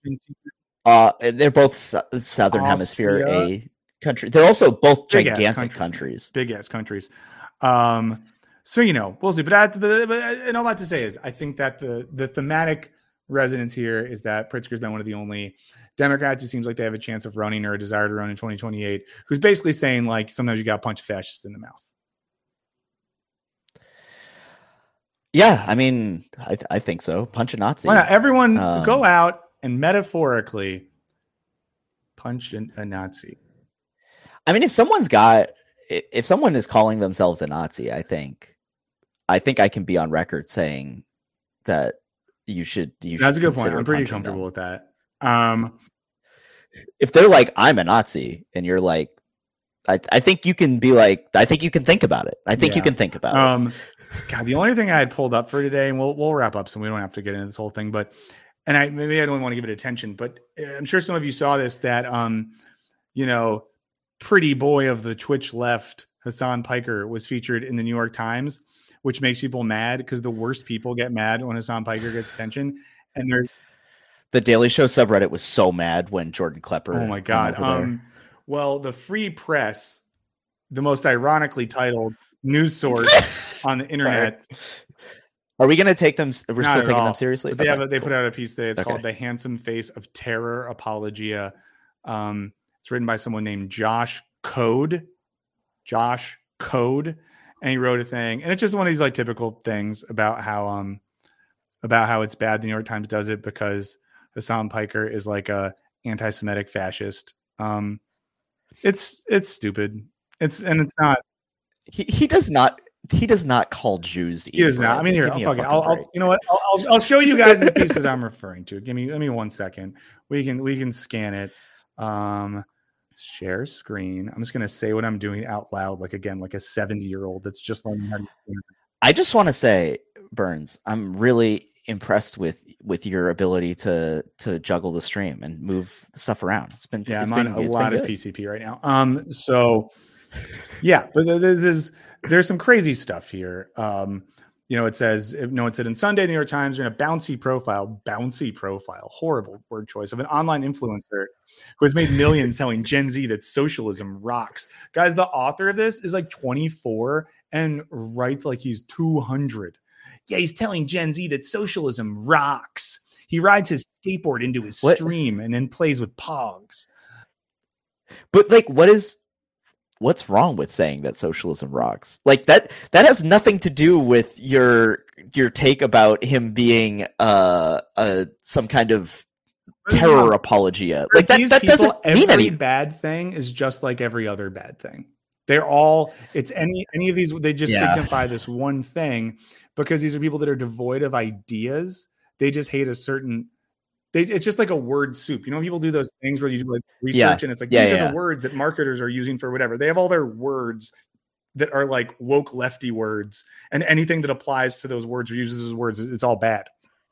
They're both Southern Hemisphere a country. They're also both gigantic countries. Big ass countries. So we'll see. But and all that to say is, I think that the thematic resonance here is that Pritzker's been one of the only Democrats who seems like they have a chance of running or a desire to run in 2028, who's basically saying like sometimes you got to punch a fascist in the mouth. Yeah, I mean, I think so. Punch a Nazi. Why not? Everyone go out and metaphorically punch a Nazi. I mean, if someone is calling themselves a Nazi, I think I can be on record saying that you should. That's a good point. I'm pretty comfortable with that. If they're like, I'm a Nazi, and you're like, I think you can be like, I think you can think about it. I think you can think about it. God, the only thing I had pulled up for today, and we'll wrap up so we don't have to get into this whole thing, but maybe I don't want to give it attention, but I'm sure some of you saw this, that pretty boy of the Twitch left, Hassan Piker, was featured in the New York Times, which makes people mad because the worst people get mad when Hassan Piker gets attention. And there's the Daily Show subreddit was so mad when Jordan Klepper. Oh my God. Well, the Free Press, the most ironically titled news source on the internet. Right. Are we going to take them? We're still taking them seriously. But they put out a piece today. It's called "The Handsome Face of Terror Apologia." It's written by someone named Josh Code, and he wrote a thing, and it's just one of these like typical things about how it's bad. The New York Times does it because Hassan Piker is like a anti-Semitic fascist. It's stupid. It's not. He does not call Jews. He does not. I mean, here, I'll you know what? I'll show you guys the piece that I'm referring to. Give me 1 second. We can scan it. Share screen. I'm just gonna say what I'm doing out loud, like a 70-year-old that's just learning how to do it. I just want to say, Burns, I'm really impressed with your ability to juggle the stream and move the stuff around. I'm on a lot of PCP right now. So yeah, but there's some crazy stuff here. It says, it said in Sunday, the New York Times, in a bouncy profile, horrible word choice, of an online influencer who has made millions telling Gen Z that socialism rocks. Guys, the author of this is like 24 and writes like he's 200. Yeah, he's telling Gen Z that socialism rocks. He rides his skateboard into his stream and then plays with Pogs. But like, what's wrong with saying that socialism rocks? Like that has nothing to do with your take about him being some kind of terror apologia. Like that doesn't mean anything. Bad thing is just like every other bad thing. They're all, it's any of these, they just signify this one thing, because these are people that are devoid of ideas. They just hate a certain, it's just like a word soup. You know, people do those things where you do like research and it's like, these are the words that marketers are using for whatever. They have all their words that are like woke lefty words, and anything that applies to those words or uses those words, it's all bad.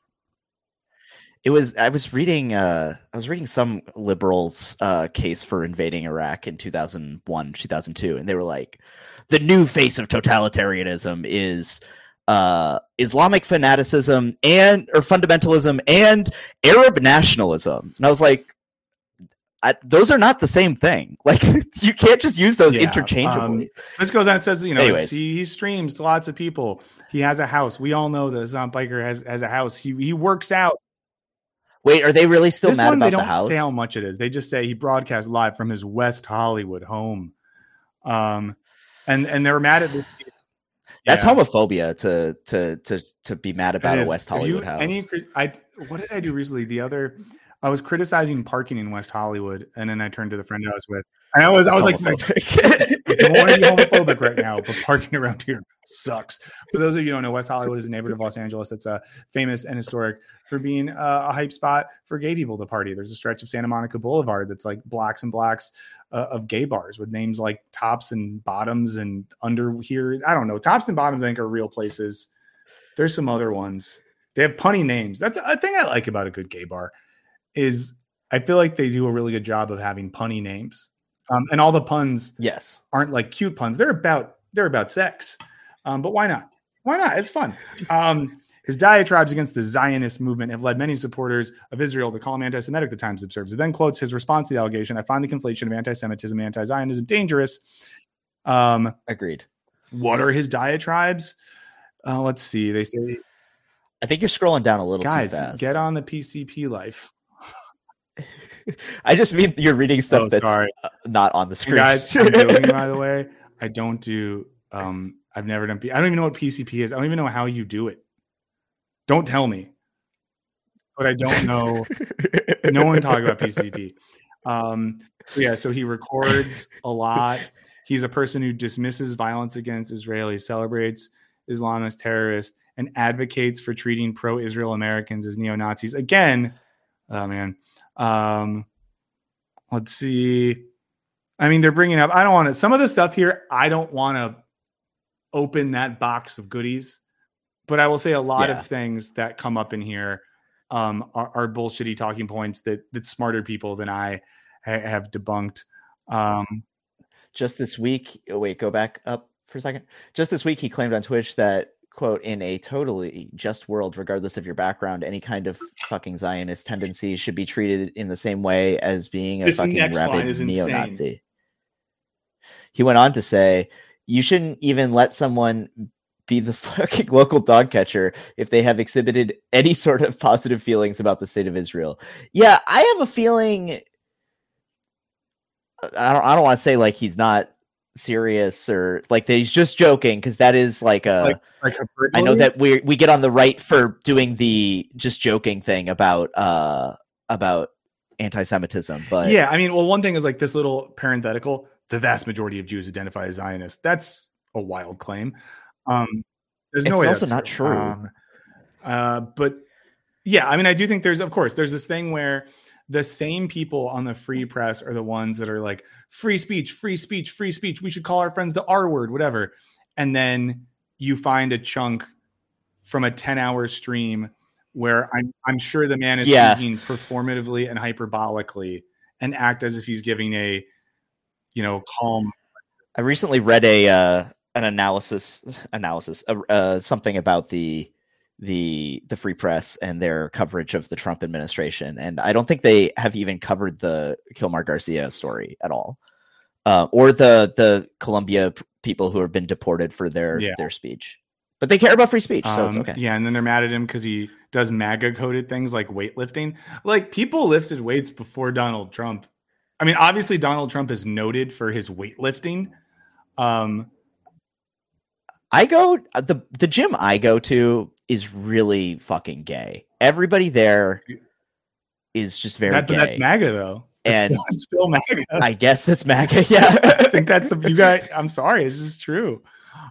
I was reading some liberals' case for invading Iraq in 2001, 2002, and they were like, the new face of totalitarianism is Islamic fanaticism or fundamentalism and Arab nationalism. And I was like, those are not the same thing. Like, you can't just use those interchangeably. This goes on. It says, he streams to lots of people. He has a house. We all know that Zom Biker has a house. He works out. Wait, are they really still mad about the house? They don't say how much it is. They just say he broadcasts live from his West Hollywood home. And they're mad at this. That's homophobia to be mad about a West Hollywood house. What did I do recently? I was criticizing parking in West Hollywood, and then I turned to the friend I was with. And I was like, I don't want to be homophobic right now, but parking around here sucks. For those of you who don't know, West Hollywood is a neighborhood of Los Angeles that's famous and historic for being a hype spot for gay people to party. There's a stretch of Santa Monica Boulevard that's like blocks and blocks of gay bars with names like Tops and Bottoms and Under here. I don't know. Tops and Bottoms, I think, are real places. There's some other ones. They have punny names. That's a thing I like about a good gay bar, is I feel like they do a really good job of having punny names. And all the puns aren't like cute puns. They're about sex. But why not? Why not? It's fun. His diatribes against the Zionist movement have led many supporters of Israel to call him anti-Semitic, the Times observes. It then quotes his response to the allegation: I find the conflation of anti-Semitism and anti-Zionism dangerous. Agreed. What are his diatribes? Let's see. They say, I think you're scrolling down a little too fast. Guys, get on the PCP life. I just mean you're reading stuff that's not on the screen. Guys, I'm joking, by the way. I don't do I've never done I don't even know what PCP is. I don't even know how you do it. Don't tell me. But I don't know. No one talk about PCP. So he records a lot. He's a person who dismisses violence against Israelis, celebrates Islamist terrorists, and advocates for treating pro-Israel Americans as neo-Nazis. Again, oh man. Let's see. I mean, they're bringing up, some of the stuff here, I don't want to open that box of goodies, but I will say a lot of things that come up in here are bullshitty talking points that smarter people than I have debunked. Just this week, go back up for a second. Just this week, he claimed on Twitch that, quote, in a totally just world, regardless of your background, any kind of fucking Zionist tendency should be treated in the same way as being a fucking rabid neo-Nazi. He went on to say, you shouldn't even let someone be the fucking local dog catcher if they have exhibited any sort of positive feelings about the state of Israel. Yeah, I have a feeling, I don't want to say like he's not serious or like that he's just joking, because that is like a I know that we get on the right for doing the just joking thing about anti-Semitism, but yeah, I mean, well, one thing is like this little parenthetical: the vast majority of Jews identify as Zionists. That's a wild claim. There's no way also that's not true. But yeah, I mean, I do think there's this thing where the same people on the free press are the ones that are like, free speech, free speech, free speech. We should call our friends the R word, whatever. And then you find a chunk from a 10-hour stream where I'm sure the man is speaking performatively and hyperbolically and act as if he's giving a, calm. I recently read an analysis, something about the free press and their coverage of the Trump administration. And I don't think they have even covered the Kilmar Garcia story at all. Or the Colombia people who have been deported for their speech. But they care about free speech, so it's okay. Yeah, and then they're mad at him because he does MAGA-coded things like weightlifting. Like, people lifted weights before Donald Trump. I mean, obviously, Donald Trump is noted for his weightlifting. The gym I go to is really fucking gay. Everybody there is just very gay. But that's MAGA, though. And it's still MAGA. I guess that's MAGA, yeah. I think that's you guys. I'm sorry, it's just true.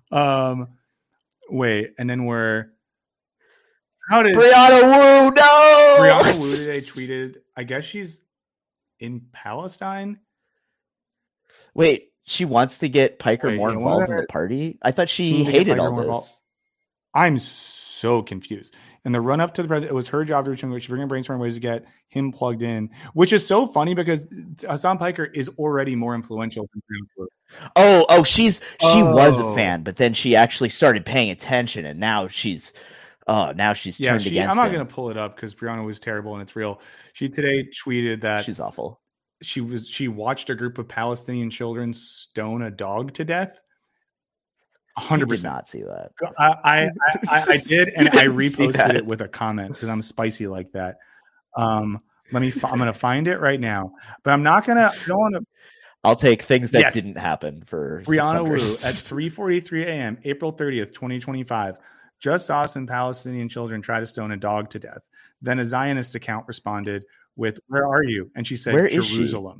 Wait, and then how did Brianna Wu? No, Brianna Wu today tweeted. I guess she's in Palestine. Wait, she wants to get Piker more involved in the party? I thought she hated all this. I'm so confused. In the run up to the president, it was her job to reach him. She bring brainstorm ways to get him plugged in, which is so funny because Hasan Piker is already more influential than Brianna Wu. She was a fan, but then she actually started paying attention, and now she's turned against him. I'm not going to pull it up because Brianna was terrible and it's real. She today tweeted that she's awful. She watched a group of Palestinian children stone a dog to death. 100%. Did not see that. I did, and I reposted it with a comment because I'm spicy like that. I'm going to find it right now, but I'm not going to. I don't want to. I'll take things that didn't happen for Brianna Wu at 3:43 a.m. April 30th, 2025. Just saw some Palestinian children try to stone a dog to death. Then a Zionist account responded with, "Where are you?" And she said, "Where Jerusalem."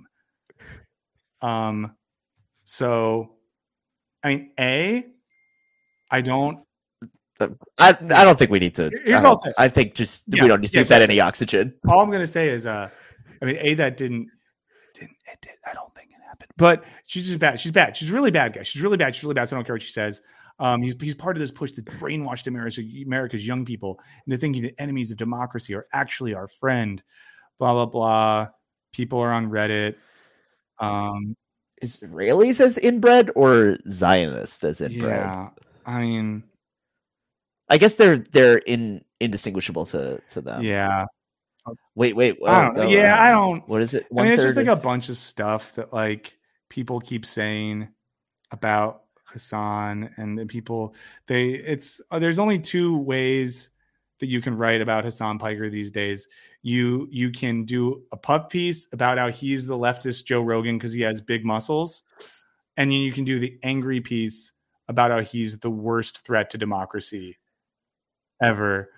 So, I mean, I don't think we need to. I think just we don't need to give that any oxygen. All I'm going to say is, that didn't. I don't think it happened. But she's just bad. She's bad. She's really bad, guys. She's really bad. So I don't care what she says. He's part of this push that brainwashed America's young people into thinking that enemies of democracy are actually our friend. Blah blah blah. People are on Reddit. Israelis as inbred or Zionists as inbred? Yeah, I mean, I guess they're indistinguishable to them. Yeah. Wait. I don't. What is it? I mean, it's just like a bunch of stuff that like people keep saying about Hasan and people. There's only two ways that you can write about Hasan Piker these days. You can do a puff piece about how he's the leftist Joe Rogan because he has big muscles, and then you can do the angry piece about how he's the worst threat to democracy ever.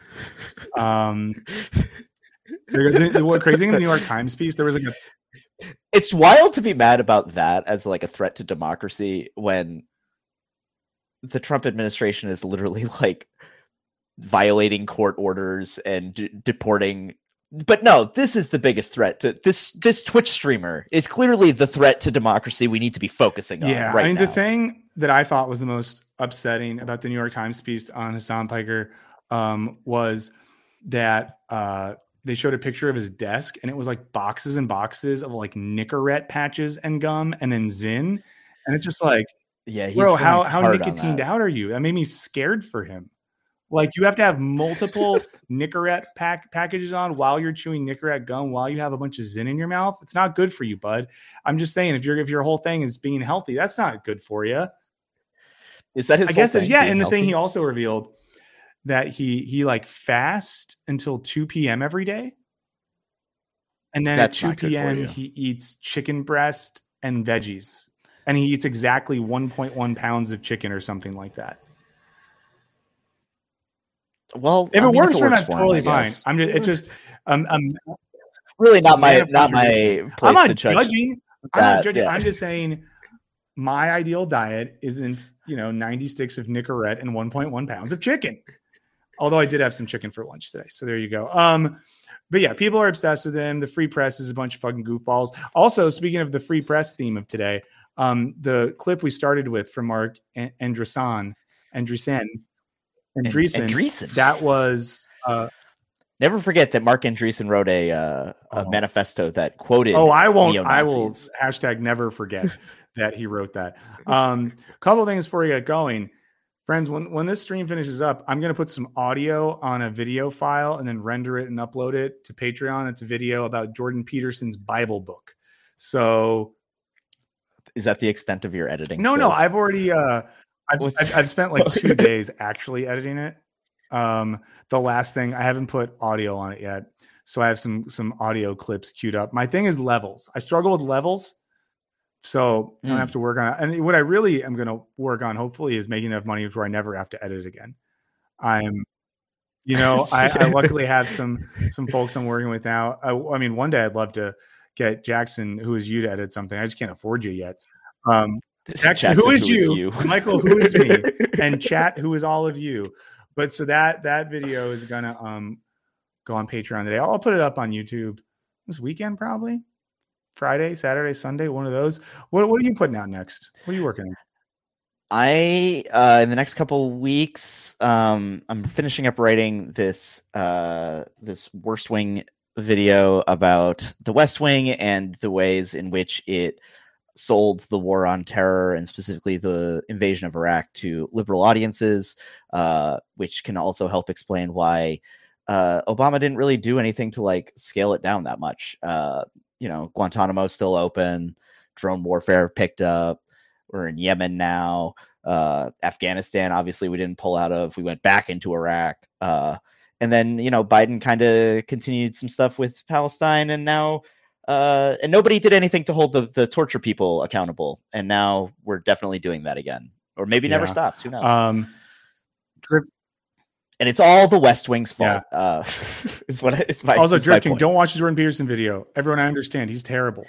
What crazy in the New York Times piece, there was like it's wild to be mad about that as like a threat to democracy when the Trump administration is literally like violating court orders and deporting. But no, this is the biggest threat to this Twitch streamer is clearly the threat to democracy we need to be focusing on. Yeah, right now. The thing that I thought was the most upsetting about the New York Times piece on Hasan Piker was that they showed a picture of his desk and it was like boxes and boxes of like Nicorette patches and gum and then Zyn. And it's just like, yeah, bro, how nicotined out are you? That made me scared for him. Like you have to have multiple Nicorette packages on while you're chewing Nicorette gum while you have a bunch of Zyn in your mouth. It's not good for you, bud. I'm just saying, if your whole thing is being healthy, that's not good for you. Is that his? I guess. Yeah. And the thing he also revealed that he like fast until 2 p.m. every day. And then at 2 p.m. he eats chicken breast and veggies. And he eats exactly 1.1 pounds of chicken or something like that. Well, if it works for him, that's totally fine. It's just I'm really not my place I'm not to judging. I'm not judging. Yeah. I'm just saying my ideal diet isn't 90 sticks of Nicorette and 1.1 pounds of chicken. Although I did have some chicken for lunch today, so there you go. But yeah, people are obsessed with him. The Free Press is a bunch of fucking goofballs. Also, speaking of the Free Press theme of today, the clip we started with from Mark Andreessen, that was never forget that Mark Andreessen wrote a manifesto that quoted I will neo-Nazis. #never forget that he wrote that. Couple things before we get going. Friends, when this stream finishes up, I'm going to put some audio on a video file and then render it and upload it to Patreon. It's a video about Jordan Peterson's Bible book. So is that the extent of your editing? No, skills? I've already I've spent like 2 days actually editing it. The last thing, I haven't put audio on it yet, so I have some audio clips queued up. My thing is levels. I struggle with levels, so I don't have to work on it. And what I really am going to work on, hopefully, is making enough money where I never have to edit again. I luckily have some folks I'm working with now. I mean, one day I'd love to get Jackson, who is you, to edit something. I just can't afford you yet. Jackson, who is you? Michael, who is me? And chat, who is all of you? But so that video is gonna go on Patreon today. I'll put it up on YouTube this weekend, probably Friday, Saturday, Sunday, one of those. What are you putting out next? What are you working on? I in the next couple weeks, I'm finishing up writing this Worst Wing video about the West Wing and the ways in which it sold the war on terror and specifically the invasion of Iraq to liberal audiences, which can also help explain why Obama didn't really do anything to like scale it down that much. Guantanamo's still open, drone warfare picked up. We're in Yemen now. Afghanistan, obviously, we didn't pull out of. We went back into Iraq. And then, Biden kind of continued some stuff with Palestine. And now, and nobody did anything to hold the torture people accountable. And now we're definitely doing that again. Or maybe never stopped. Who knows? And it's all the West Wing's fault. Yeah. It's my also Drifting. Don't watch the Jordan Peterson video. Everyone, I understand he's terrible.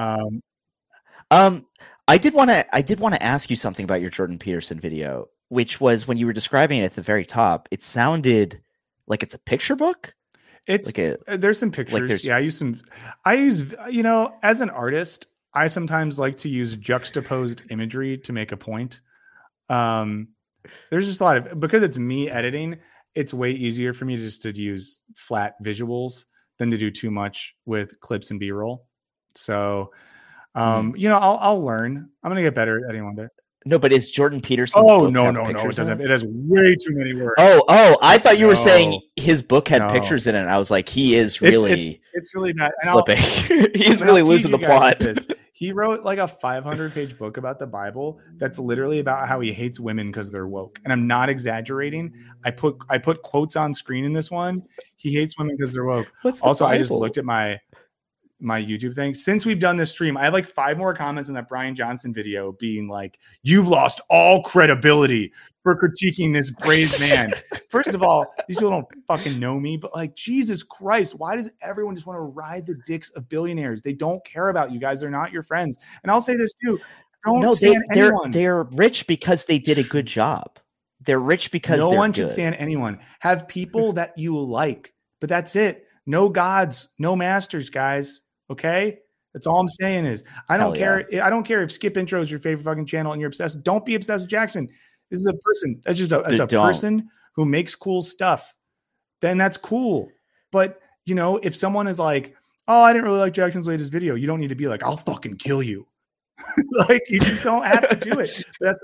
I did want to ask you something about your Jordan Peterson video, which was when you were describing it at the very top, it sounded like it's a picture book. It's like there's some pictures. I use as an artist, I sometimes like to use juxtaposed imagery to make a point. There's just a lot of, because it's me editing, it's way easier for me just to use flat visuals than to do too much with clips and B-roll. So I'll learn. I'm gonna get better at editing one day. No, but is Jordan Peterson's book no. It doesn't. It has way too many words. Oh! I thought you were saying his book had pictures in it. And I was like, he is really. It's really bad. Slipping. He's really losing the plot. He wrote like a 500-page book about the Bible that's literally about how he hates women because they're woke. And I'm not exaggerating. I put quotes on screen in this one. He hates women because they're woke. Also, Bible? I just looked at my YouTube thing. Since we've done this stream, I have like 5 more comments in that Brian Johnson video being like, you've lost all credibility for critiquing this brave man. First of all, these people don't fucking know me, but like, Jesus Christ, why does everyone just want to ride the dicks of billionaires? They don't care about you guys. They're not your friends. And I'll say this too. They're rich because they did a good job. They're rich because no one should stand anyone. Have people that you like, but that's it. No gods, no masters, guys. Okay, that's all I'm saying is I don't care. Yeah. I don't care if Skip Intro is your favorite fucking channel and you're obsessed. Don't be obsessed with Jackson. This is a person. That's just a person who makes cool stuff. Then that's cool. But if someone is like, "Oh, I didn't really like Jackson's latest video," you don't need to be like, "I'll fucking kill you." Like you just don't have to do it. That's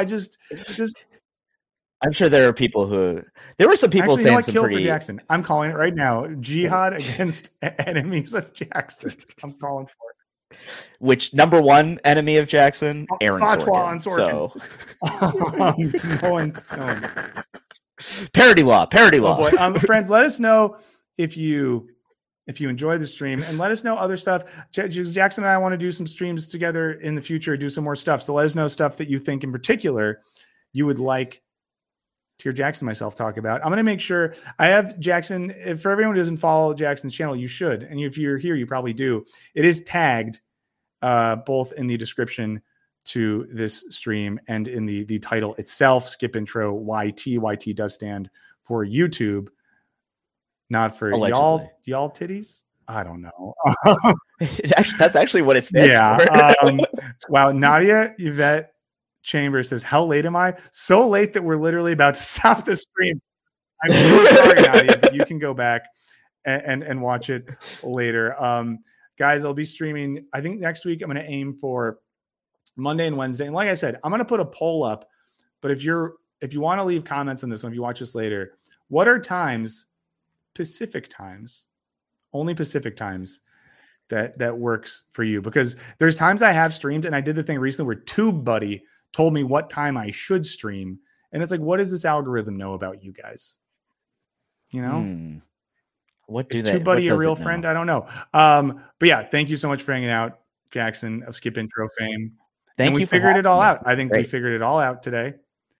I'm sure there were some people saying some for Jackson. I'm calling it right now. Jihad against enemies of Jackson. I'm calling for it. Which number one enemy of Jackson? Aaron Sorkin. So no one. Parody law. Oh boy. Friends, let us know if you enjoy the stream, and let us know other stuff. Jackson and I want to do some streams together in the future, do some more stuff. So let us know stuff that you think in particular you would like to hear Jackson and myself talk about. I'm going to make sure I have Jackson. For everyone who doesn't follow Jackson's channel, you should. And if you're here, you probably do. It is tagged both in the description to this stream and in the title itself, Skip Intro YT. YT does stand for YouTube, not for y'all titties. I don't know. That's actually what it stands for. Wow. Nadia Yvette Chamber says, how late am I? So late that we're literally about to stop the stream. I'm so sorry, Nadia, but you can go back and watch it later. Guys, I'll be streaming. I think next week I'm going to aim for Monday and Wednesday. And like I said, I'm going to put a poll up. But if you want to leave comments on this one, if you watch this later, what are times, Pacific times, only Pacific times, that works for you? Because there's times I have streamed, and I did the thing recently where TubeBuddy told me what time I should stream. And it's like, what does this algorithm know about you guys? You know, is TubeBuddy a real friend? I don't know. But yeah, thank you so much for hanging out, Jackson of Skip Intro fame. We figured it all out. I think we figured it all out today.